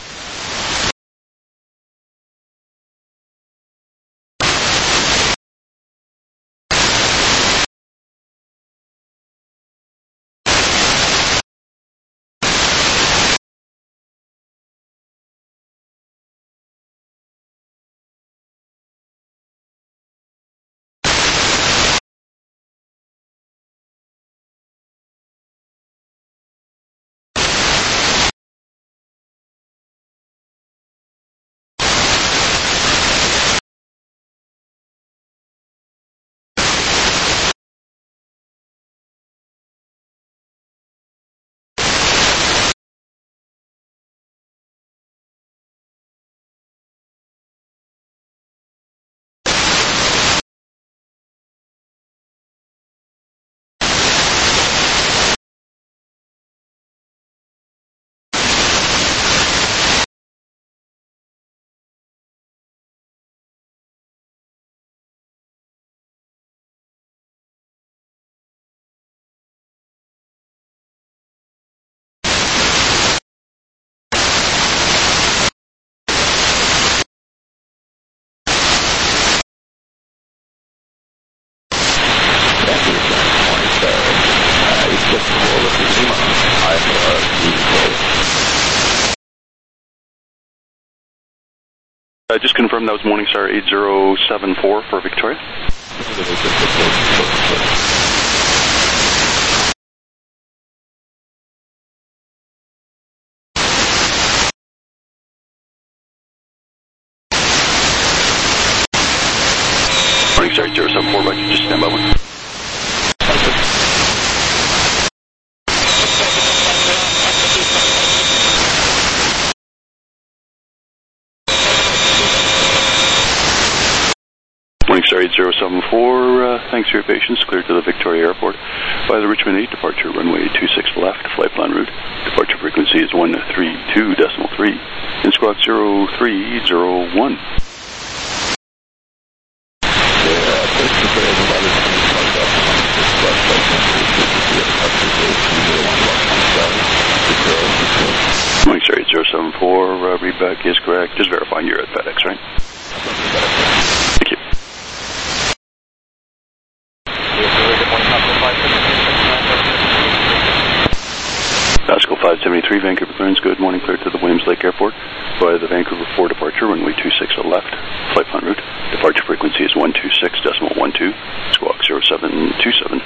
Just confirm that was Morningstar 8074 for Victoria. Morningstar 8074, Roger, just stand by one. Morningstar 8074, thanks for your patience. Cleared to the Victoria Airport by the Richmond 8 departure, runway 26 left, flight plan route. Departure frequency is 132.3, and squawk 0301. Morningstar 8074, readback is correct. Just verifying you're at FedEx, right? Thank you. Pascal 573, Vancouver clearance, good morning, cleared to the Williams Lake Airport by the Vancouver 4 departure, runway 26 left, flight plan route. Departure frequency is 126.12, squawk 0727.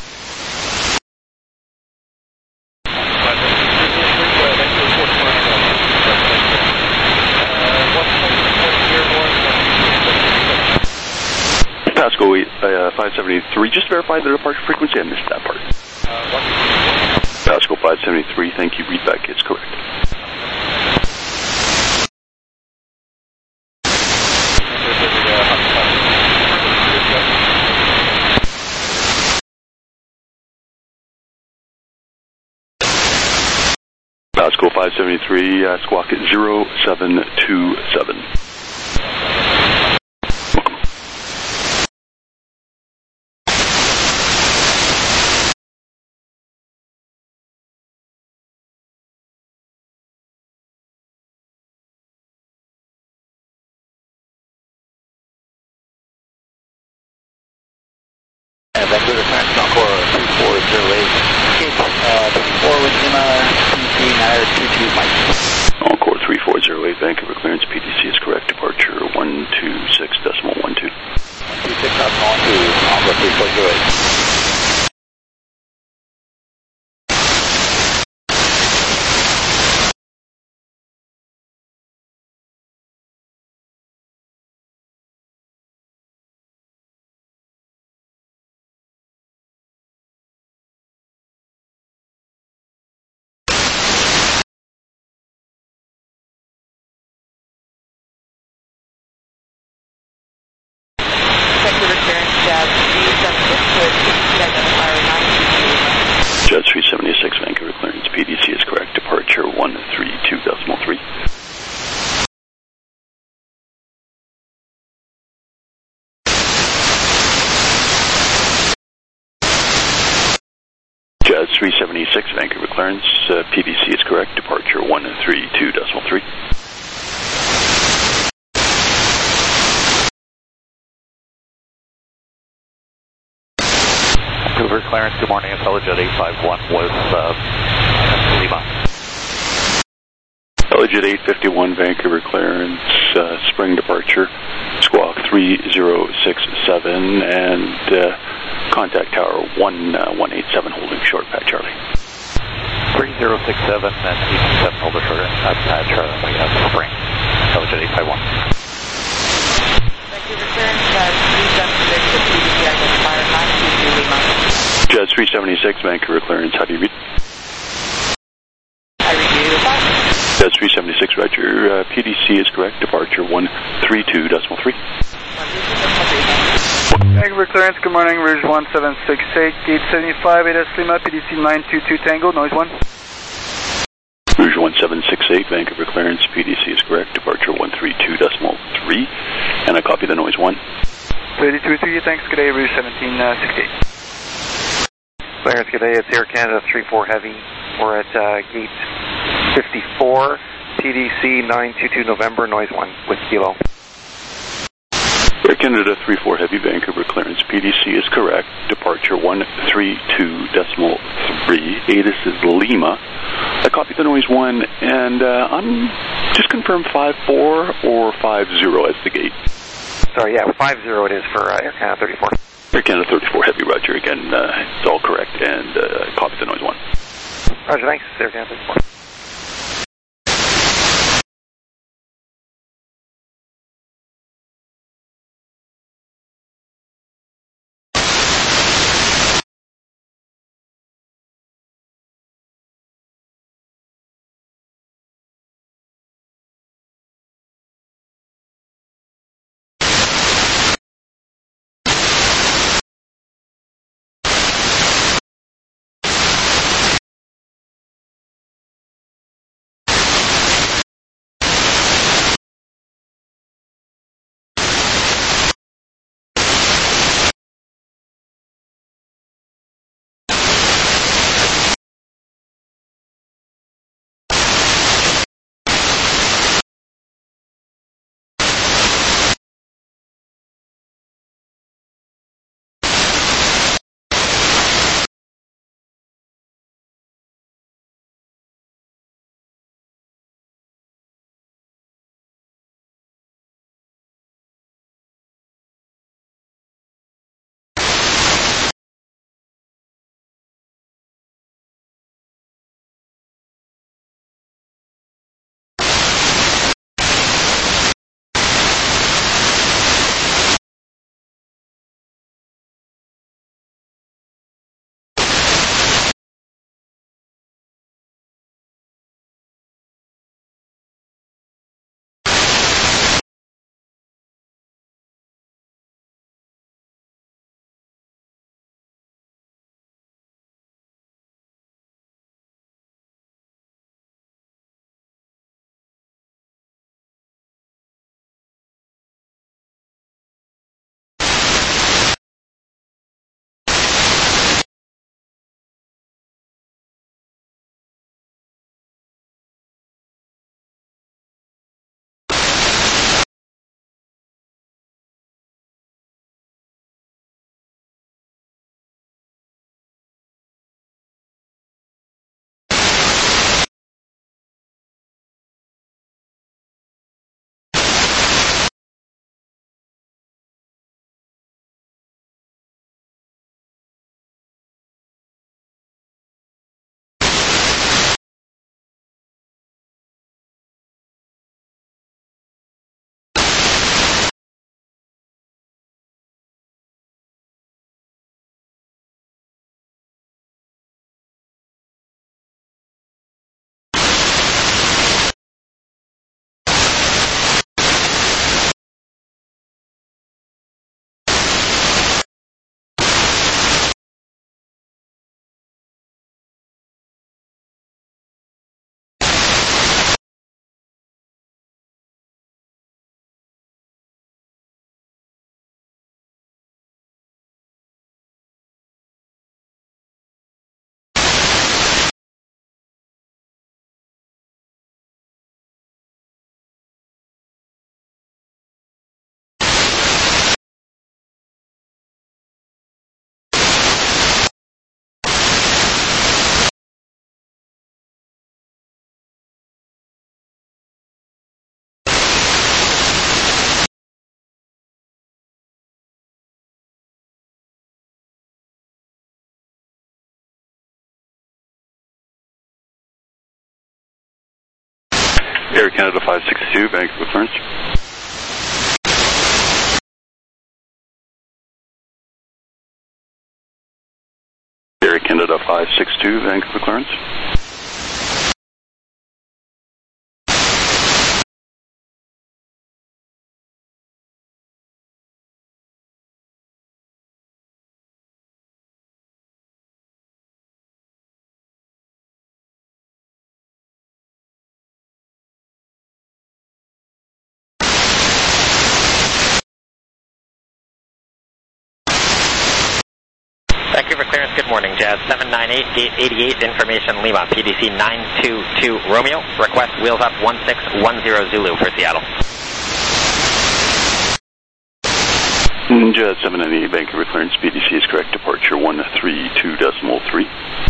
Pascal 573, just verify the departure frequency. I missed that part. Pascal 573, thank you. Readback is correct. Pascal 573, squawk at 0727. Clear to clearance, Encore 3408. Gate 34 with Lima, PDC 922 Mike. Encore 3408, Vancouver clearance, PDC is correct, departure 126.12. 126.12, Encore 3408. Jazz 376, Vancouver clearance, PDC is correct, departure 132.3. Jazz 376, Vancouver clearance, PDC is correct, departure 132.3. Vancouver clearance, good morning, Intellijet 851 with Lima. Intellijet 851, Vancouver clearance, spring departure, squawk 3067, and contact tower 1187, holding short pad Charlie. 3067 and 87, hold the short pad Charlie, we have spring, Intellijet 851. Vancouver clearance, 376 with PDC identifier 922 Lima. Jazz 376, Vancouver clearance, how do you read? I read you 5. Jazz 376, Roger, PDC is correct, departure 132.3. Vancouver clearance, good morning, Rouge 1768, gate 75, 8S Lima, PDC 922 Tango, noise 1. Rouge 1768, Vancouver clearance, PDC is correct, departure 132.3, and I copy the noise 1. 32-3, thanks, good day, Rouge 1768. Clearance, good day, it's Air Canada 34 Heavy, we're at gate 54, PDC 922 November, noise 1 with Kilo. Air Canada 34 Heavy, Vancouver clearance, PDC is correct, departure 132.3, ATIS is Lima. I copied the noise 1, and I'm just confirm 54 or 50 as the gate. Sorry, yeah, 50 it is for Air Canada 34. Air Canada 34 Heavy, Roger, again, it's all correct, and copy the noise 1. Roger, thanks, Air Canada 34. Air Canada 562, Vancouver clearance. Air Canada 562, Vancouver clearance. Vancouver clearance, good morning. Jazz 798, gate 88, information Lima, PDC 922 Romeo. Request wheels up 1610 Zulu for Seattle. Jazz 798, Vancouver clearance, PDC is correct, departure 132.3.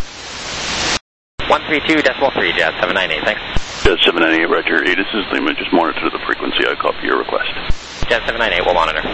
132.3, Jazz 798, thanks. Jazz 798, Roger, this is Lima, just monitor the frequency, I copy your request. Jazz 798, we'll monitor.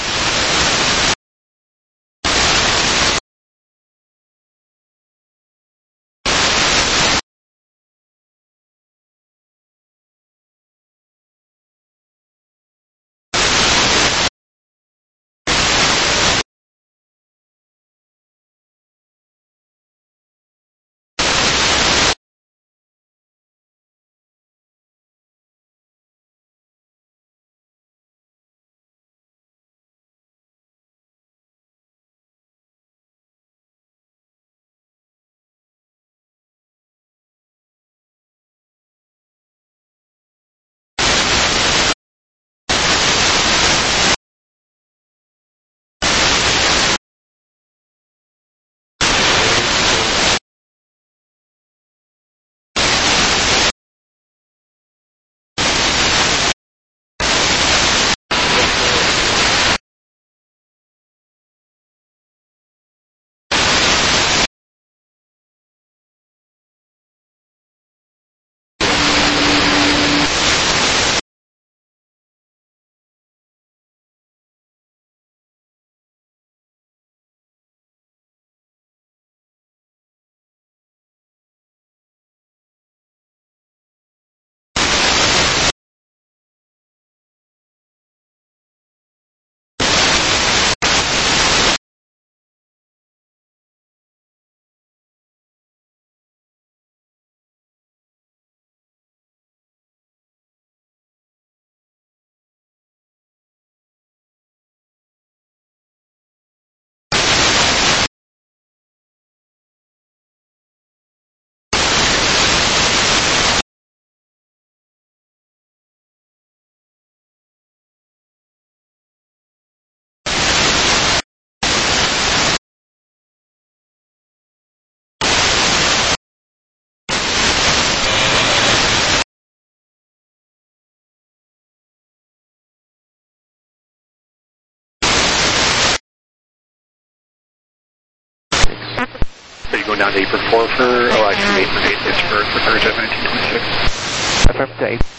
Are you going down to 8 for 4 for, oh, actually 8 for 8, it's for Jet 1926. Affirm to 8.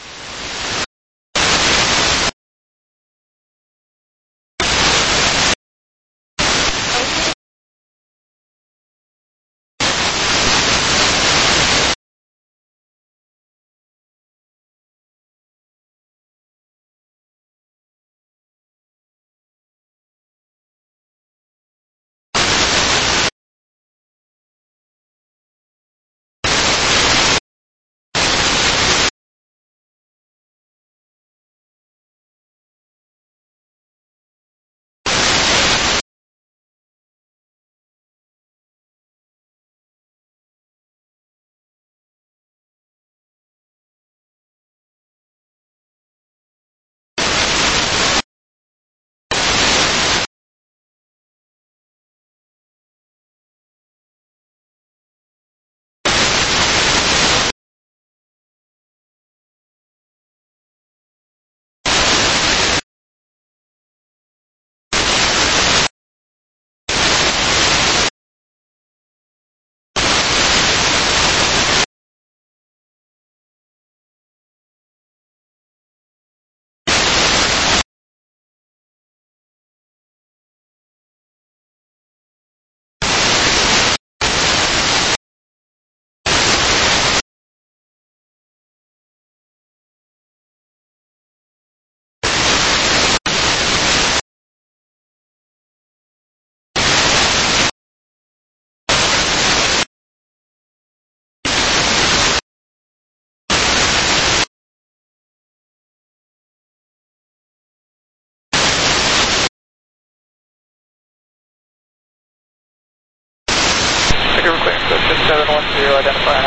identifier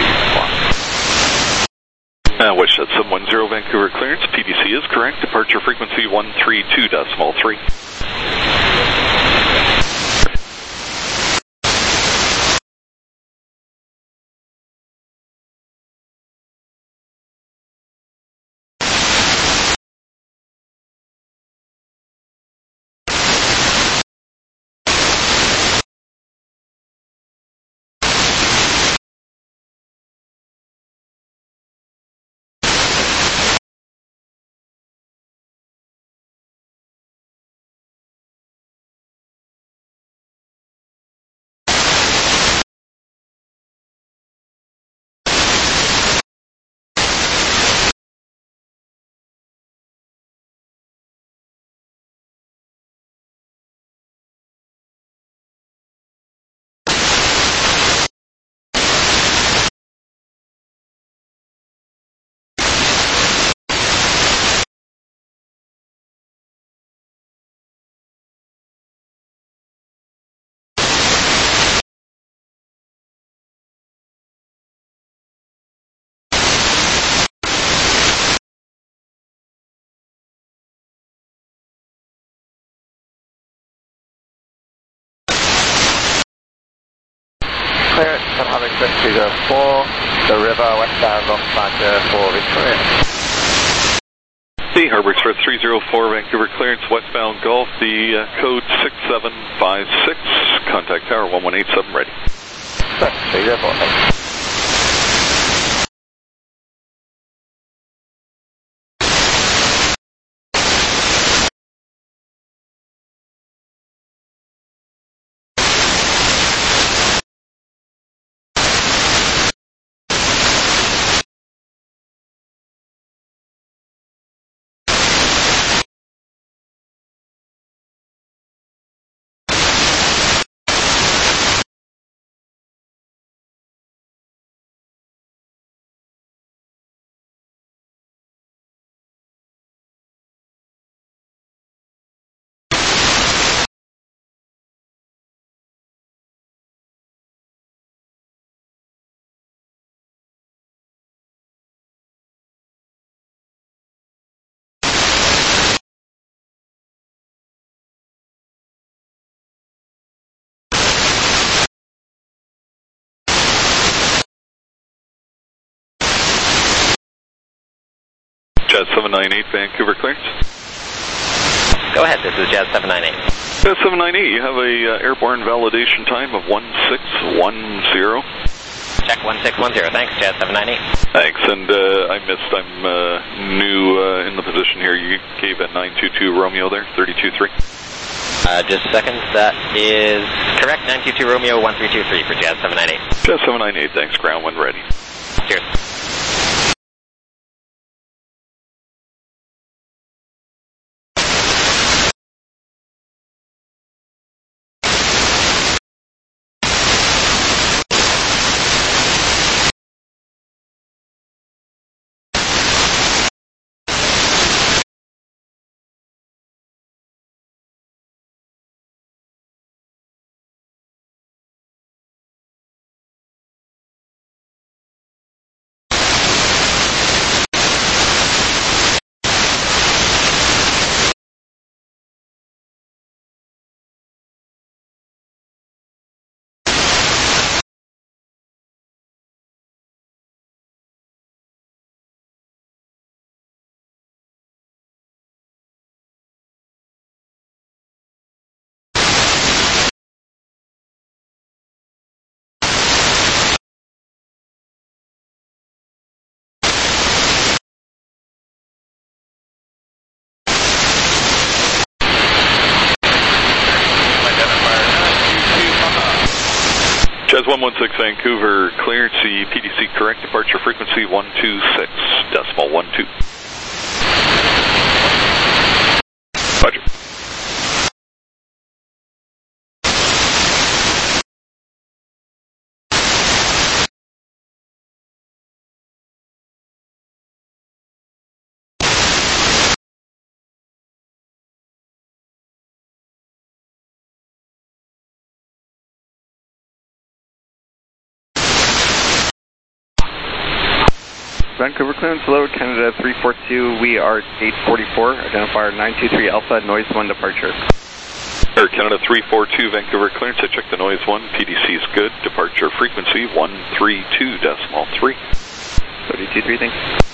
922. Westjet 710 Vancouver clearance, PDC is correct, departure frequency 132.3. Clearance 106.4, the river westbound off departure for Victoria. The Harbor Express 304 Vancouver clearance, westbound Gulf, the code 6756, contact tower 1187 ready. 304, thanks. Jazz 798 Vancouver clearance. Go ahead, this is Jazz 798. Jazz 798, you have a airborne validation time of 1610. Check 1610, thanks, Jazz 798. Thanks, and I missed, I'm new in the position here. You gave a 922 Romeo there, 32.3. Just seconds, that is correct, 922 Romeo 1323 for Jazz 798. Jazz 798, thanks, ground when ready. Cheers. Jazz 116 Vancouver, clearance, the PDC correct, departure frequency 126.12. Roger. Vancouver clearance, hello, Canada 342, we are at 844, identifier 923 Alpha, noise 1 departure. Air Canada 342, Vancouver clearance, I checked the noise 1, PDC is good, departure frequency 132.3. 32.3, thanks.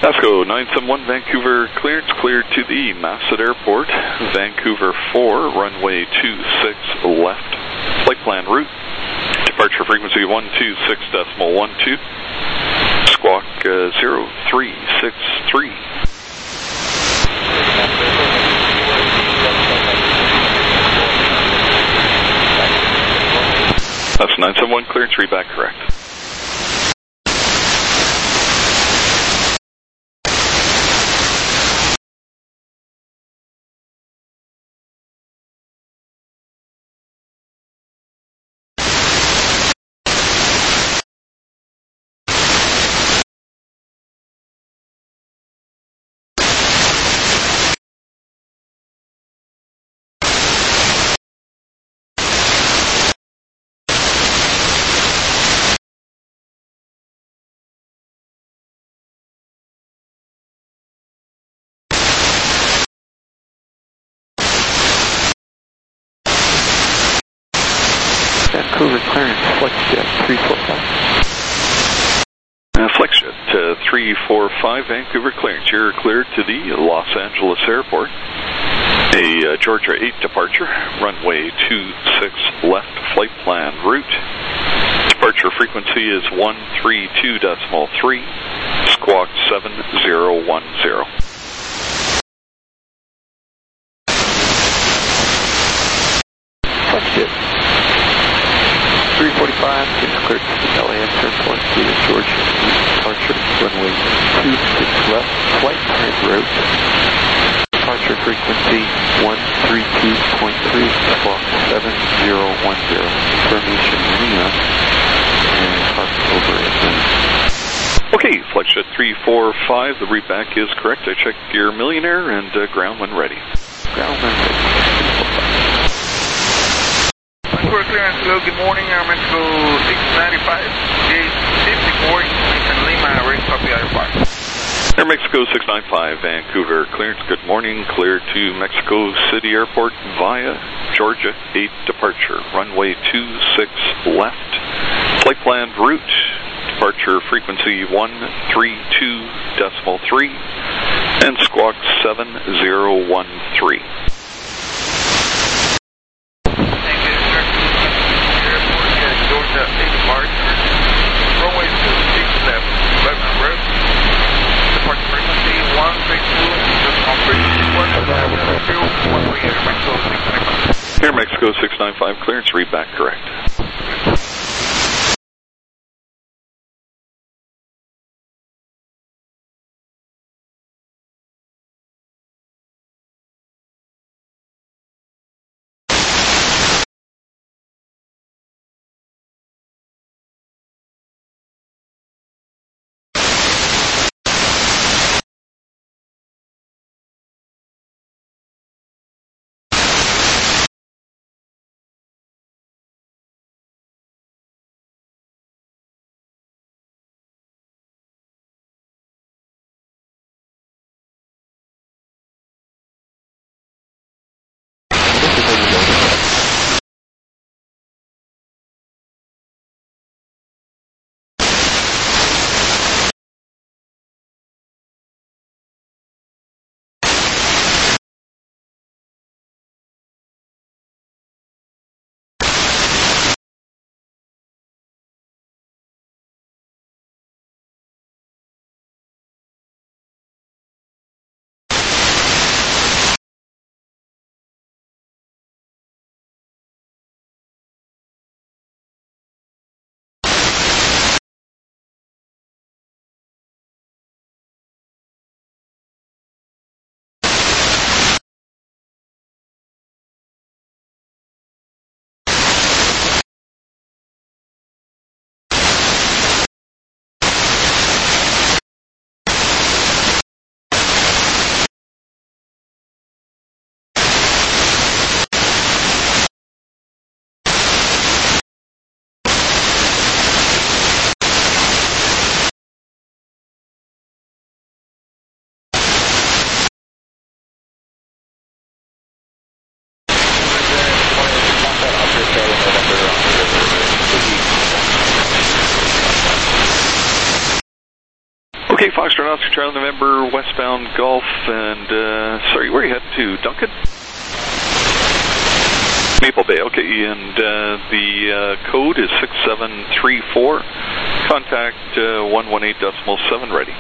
ASCO 971 Vancouver clearance cleared to the Masset Airport. Vancouver 4, runway 26 left. Flight plan route. Departure frequency 126.12. Squawk 0363. That's 971 clearance, read back correct. Vancouver clearance, FlexJet 345. FlexJet 345, Vancouver clearance. You're cleared to the Los Angeles Airport. A Georgia 8 departure, runway 26 left, flight plan route. Departure frequency is 132.3, squawk 7010. FlexJet 345, gets cleared to the LAX Airport via Georgia departure, runway 26 left, flight plan route. Departure frequency 132.3, squawk 7010. Information Lima, and park over at Okay, FlexJet 345, the route back is correct. I checked your Millionaire and ground when ready. Ground when ready. Vancouver clearance, hello, good morning. Mexico 695, gate 54, information Lima, ready to copy Airport. Air Mexico 695, Vancouver clearance, good morning. Clear to Mexico City Airport via Georgia 8 departure. Runway 26 left. Flight planned route. Departure frequency 132.3 and squawk 7013. Georgia 8 departure, runway 26 left, left route, departure frequency 132.3, Air Mexico 695 clearance, read back correct. Okay, Foxtrot Oscar Charlie November, westbound Gulf, and, sorry, where are you headed to, Duncan? Maple Bay, okay, and the code is 6734. Contact 118.7 ready.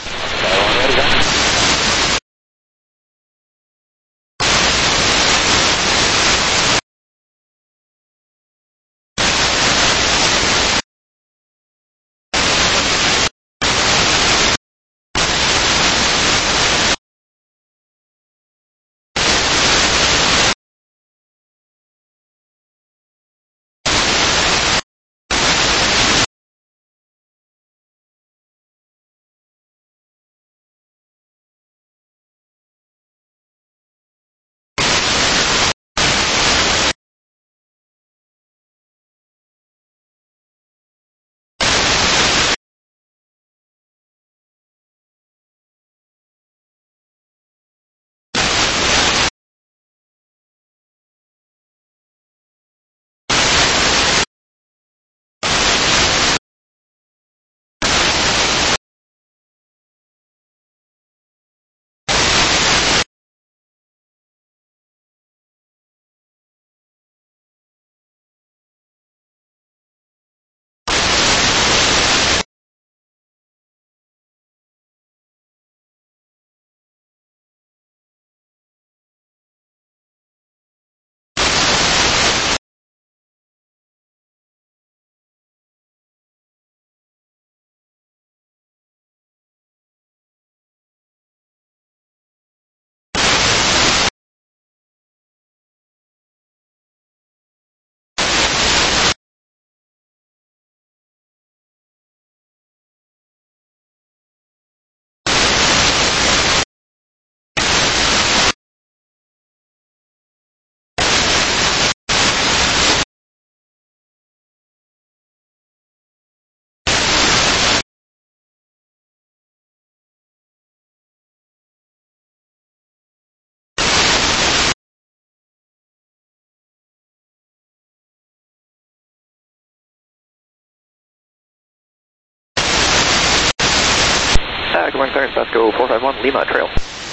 Good morning, Clearance, Vasco 451, Lima Trail.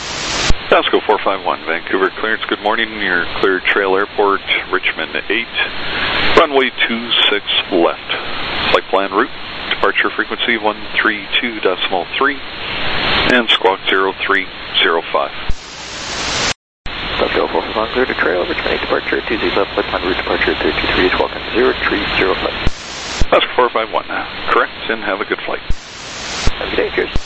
Vasco 451, Vancouver clearance, good morning. You're cleared Trail Airport, Richmond 8, runway 26 left. Flight plan route, departure frequency 132.3, and squawk 0305. Vasco 451, clear to Trail, Richmond 8, departure 20 left, flight plan route, departure 33, squawk 0305. Vasco 451, correct, and have a good flight. Have a good day, cheers.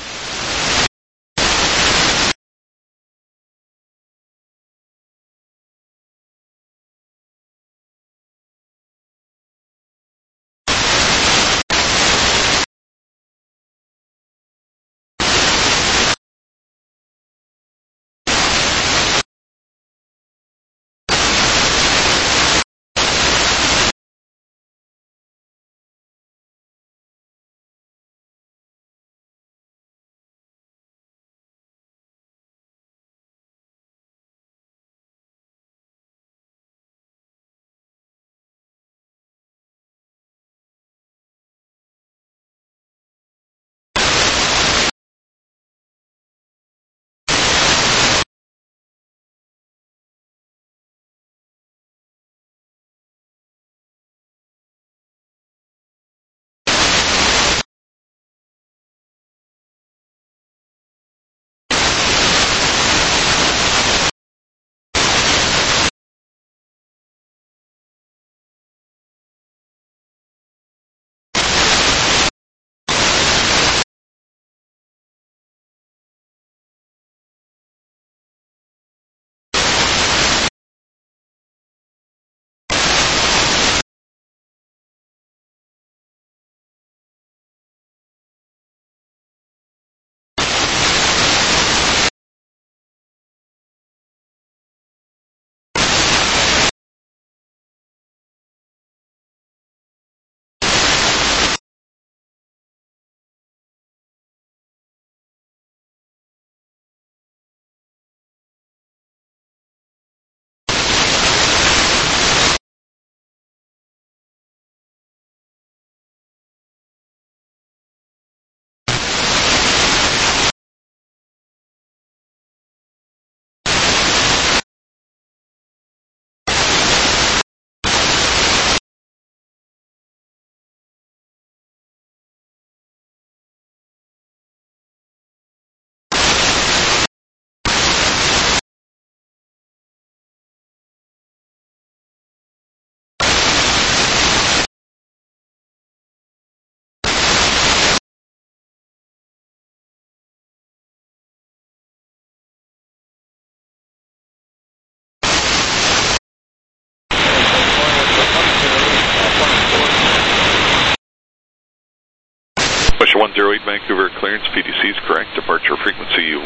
108 Vancouver clearance, PDC is correct. Departure frequency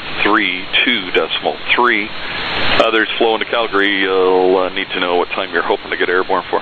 132.3. There's flow into Calgary. You'll need to know what time you're hoping to get airborne for.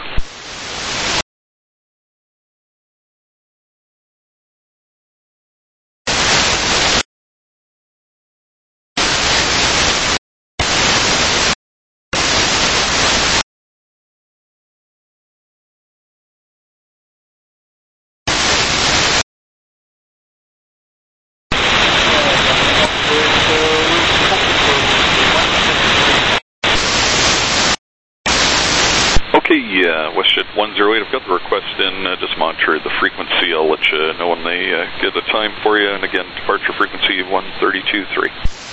Okay, WestJet 108, I've got the request in. Just monitor the frequency. I'll let you know when they get the time for you. And again, departure frequency 132.3.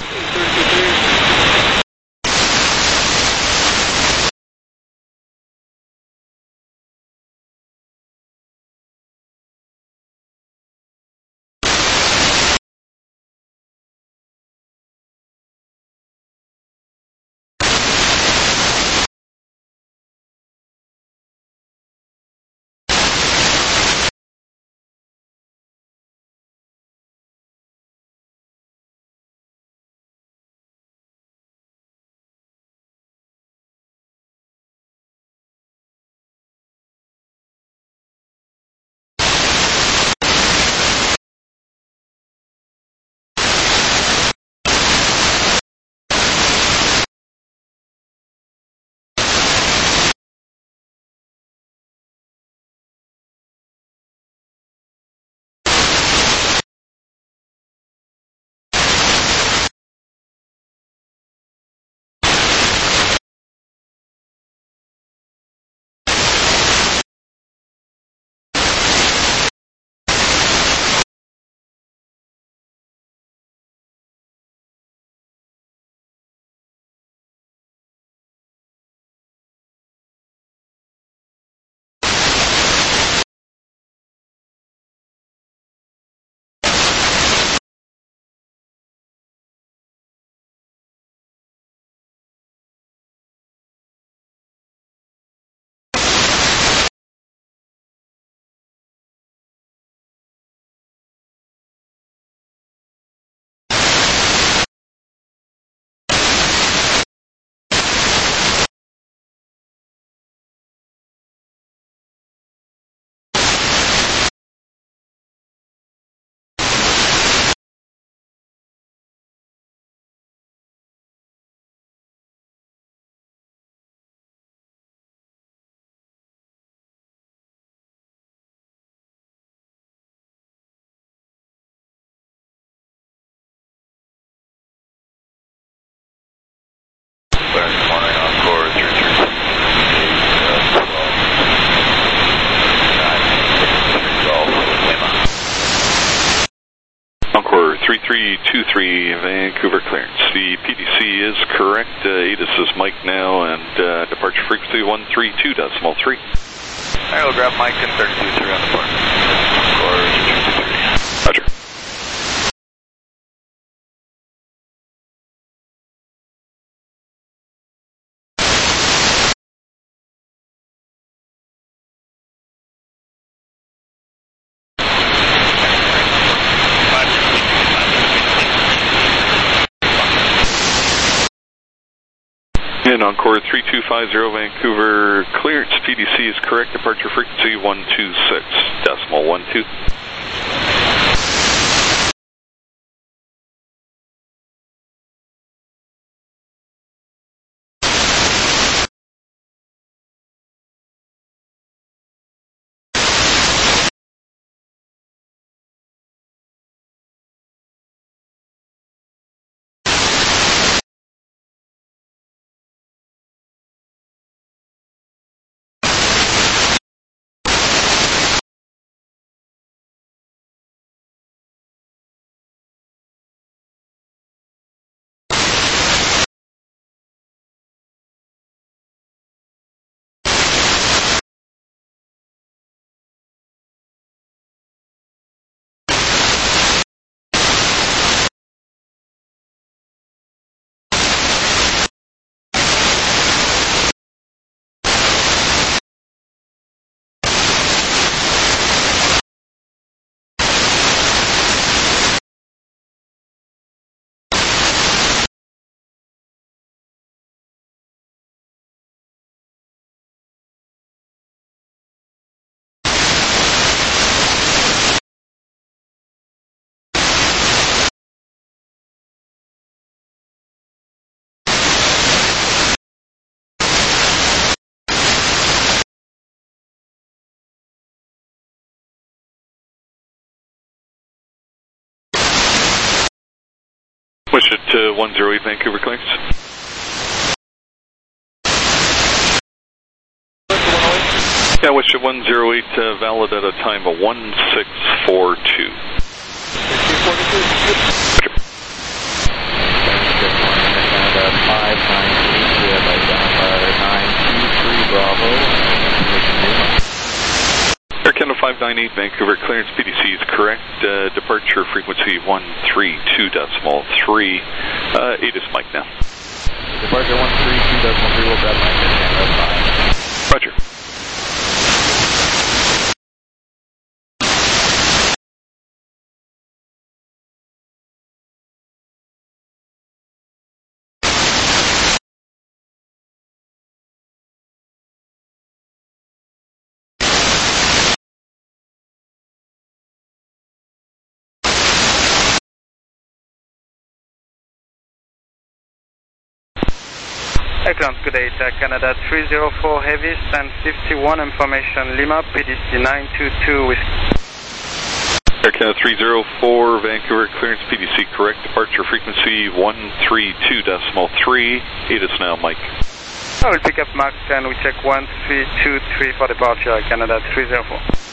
Encore 3323 Vancouver clearance. The PDC is correct. ATIS is Mike now, and departure frequency 132.3. Alright, we'll grab Mike and 32.3 on the port. Encore 3323. Roger. And Encore 3250 Vancouver clearance, PDC is correct. Departure frequency 126.12. Widget 108 Vancouver clearance. Yeah, Widget 108 valid at a time of 1642. Air Canada 598 Vancouver clearance PDC is correct. Departure frequency 132.3. 8 is Mike now. Departure 132.3 will grab Mike at Canada 5. Roger. Aircraft, good day, Canada 304 Heavy, stand 51, information Lima, PDC 922 with... Air Canada 304 Vancouver clearance PDC correct. Departure frequency 132.3. 8 is now Mike. I will pick up Mark and we check 1323 for departure, Canada 304.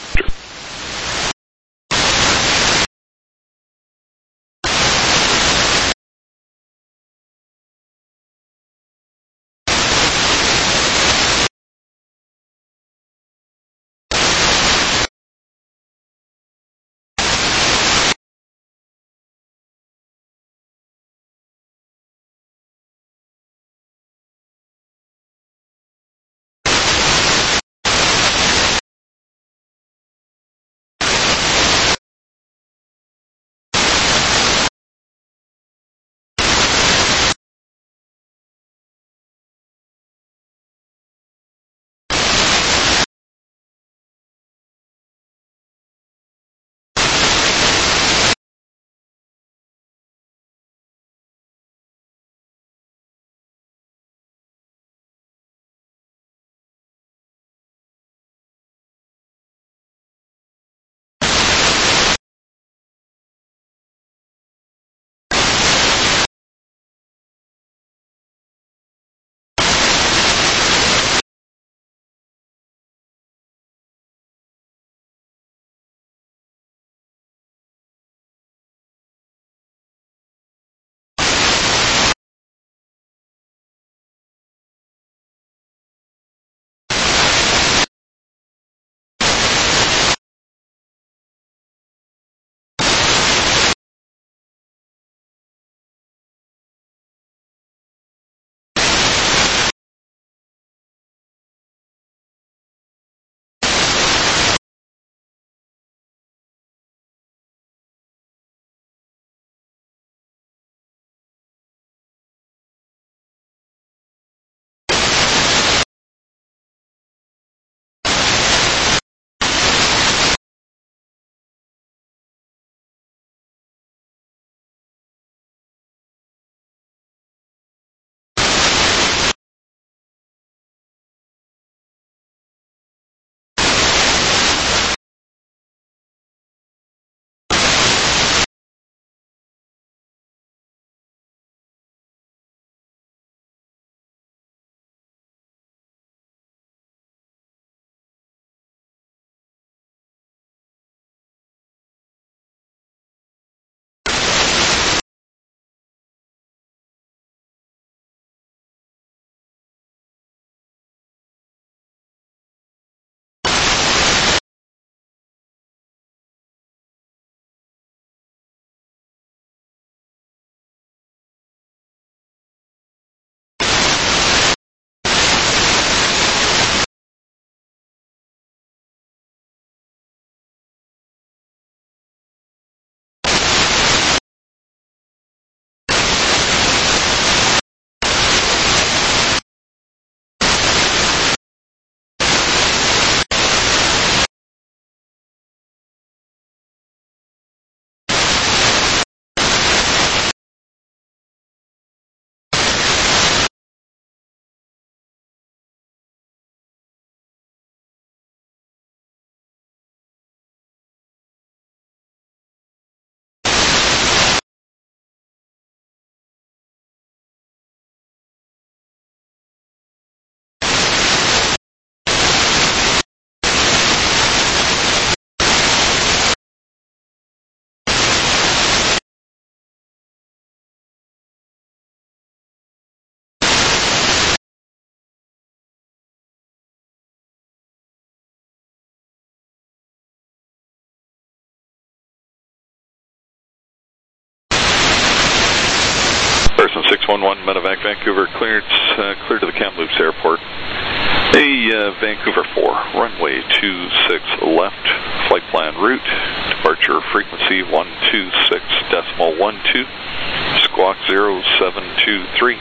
7611 Medevac Vancouver, clear to the Kamloops Airport. Vancouver 4, runway 26 left, flight plan route, departure frequency 126.12, squawk 0723.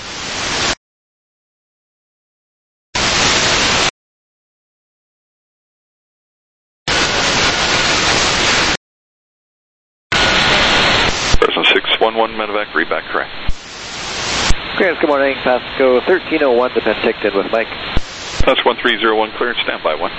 Present 611 Medevac, read back correct. Clearance, good morning. Pasco 1301 to Penticton with Mike. That's 1301, clearance, standby 1.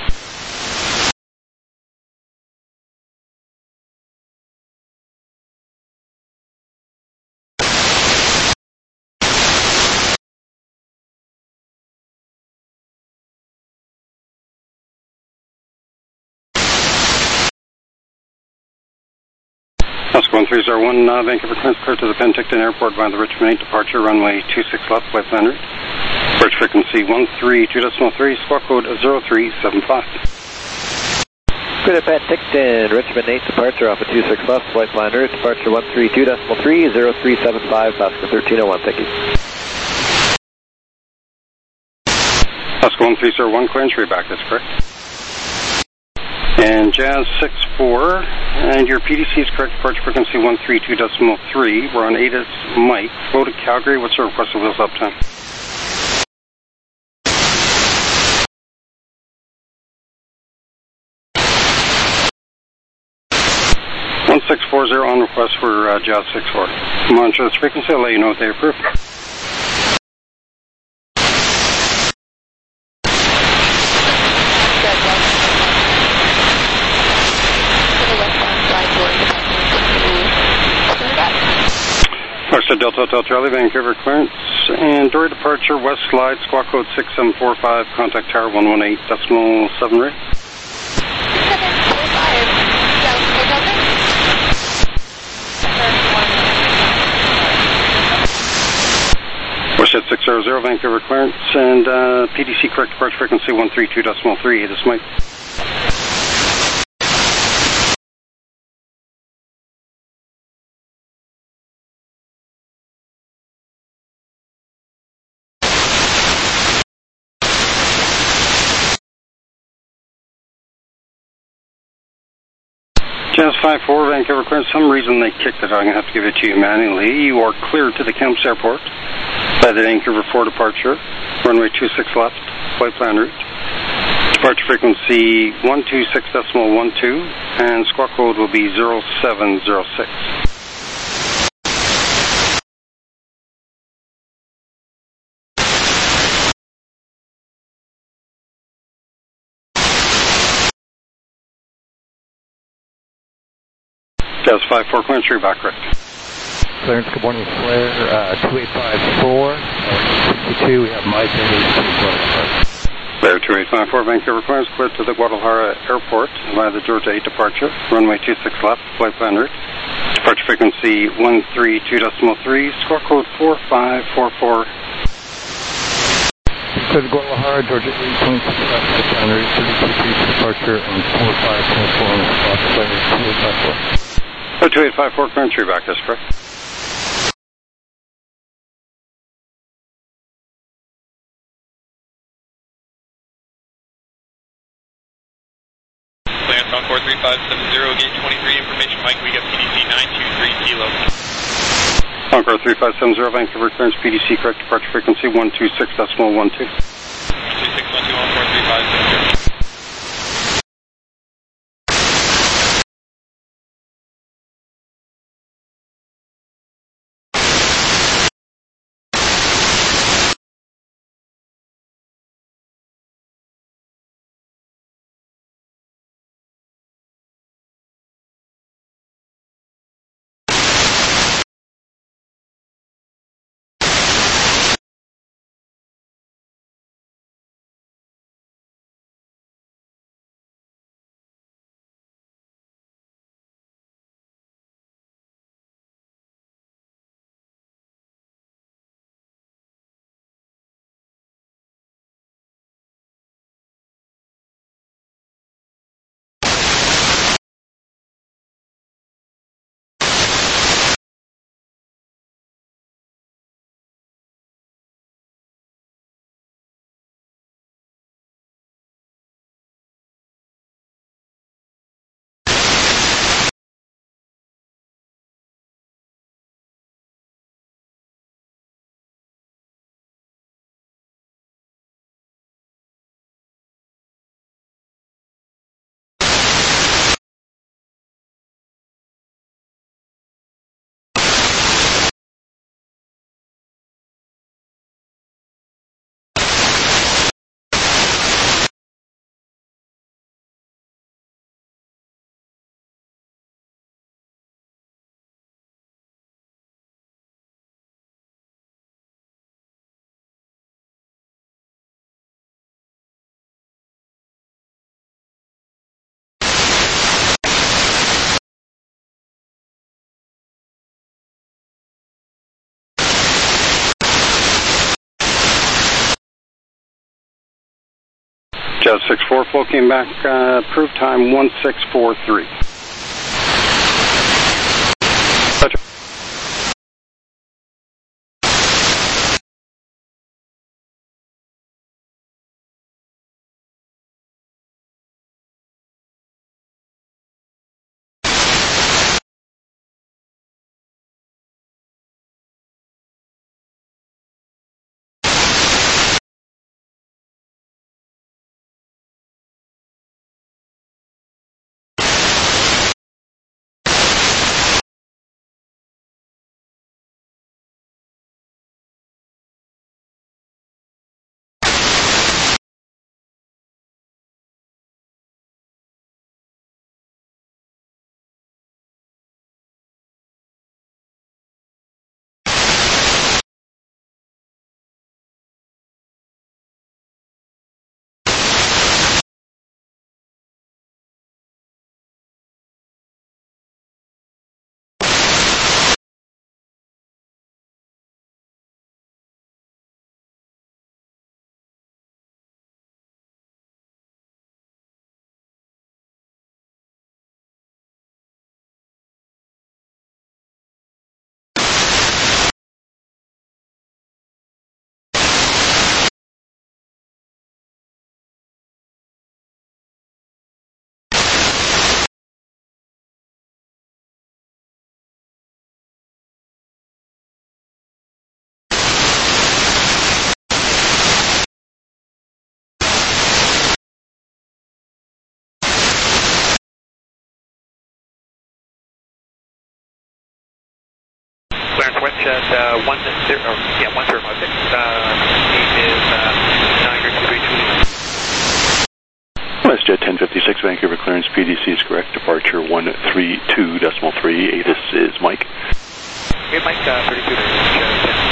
Pasco 1301, Vancouver clearance clear to the Penticton Airport by the Richmond 8 departure, runway 26 left, flight plan route. Departure frequency 132.3, squawk code 0375. Clear to Penticton, Richmond 8 departure off of 26 left, flight plan route, departure 132.3, 0375, Pasco 1301, thank you. Pasco 1301, clearance, read back, that's correct. And Jazz 64, and your PDC is correct, departure frequency 132.3. We're on ATIS Mike, flow to Calgary, what's the requested wheels up time? 1640 on request for Jazz 64. Monitor this frequency, I'll let you know if they approve. Foxtrot Delta Hotel Charlie, Vancouver clearance, and door departure, west slide, squawk code 6745, contact tower 118.7 rate. 745, Westside 600, Vancouver clearance, and PDC correct departure frequency 132.3, this Mike. Jazz 54, Vancouver clearance. Some reason they kicked it, I'm going to have to give it to you manually. You are cleared to the Kamloops Airport by the Vancouver 4 departure, runway 26 left, flight plan route. Departure frequency 126.12, and squawk code will be 0706. Jazz 54, clearance, read back correct. Clearance, good morning, Flair, 2854, 62, we have Mike in Guadalajara. Flair 2854, Vancouver clearance, cleared to the Guadalajara Airport via the Georgia 8 departure, runway 26 left, flight plan route. Departure frequency 132.3, squawk code 4544. To the Guadalajara, Georgia 8, 26 left, flight plan route, 32 departure, and 4544 on the spot, Flair 2854. 2854, clearance, read back, that's correct. Clearance on 43570, gate 23, information Mike, we got PDC 923 kilo. Concord 3570, Vancouver clearance, PDC correct departure frequency 126.12. 126.12 on 43570. Jet 64 flow came back, approved time 1643. Roger. Clarence Westjet 1056. Gate is 93232. Westjet 1056, Vancouver clearance, PDC is correct. Departure 132.3. ATIS is Mike. Okay, Mike, 32.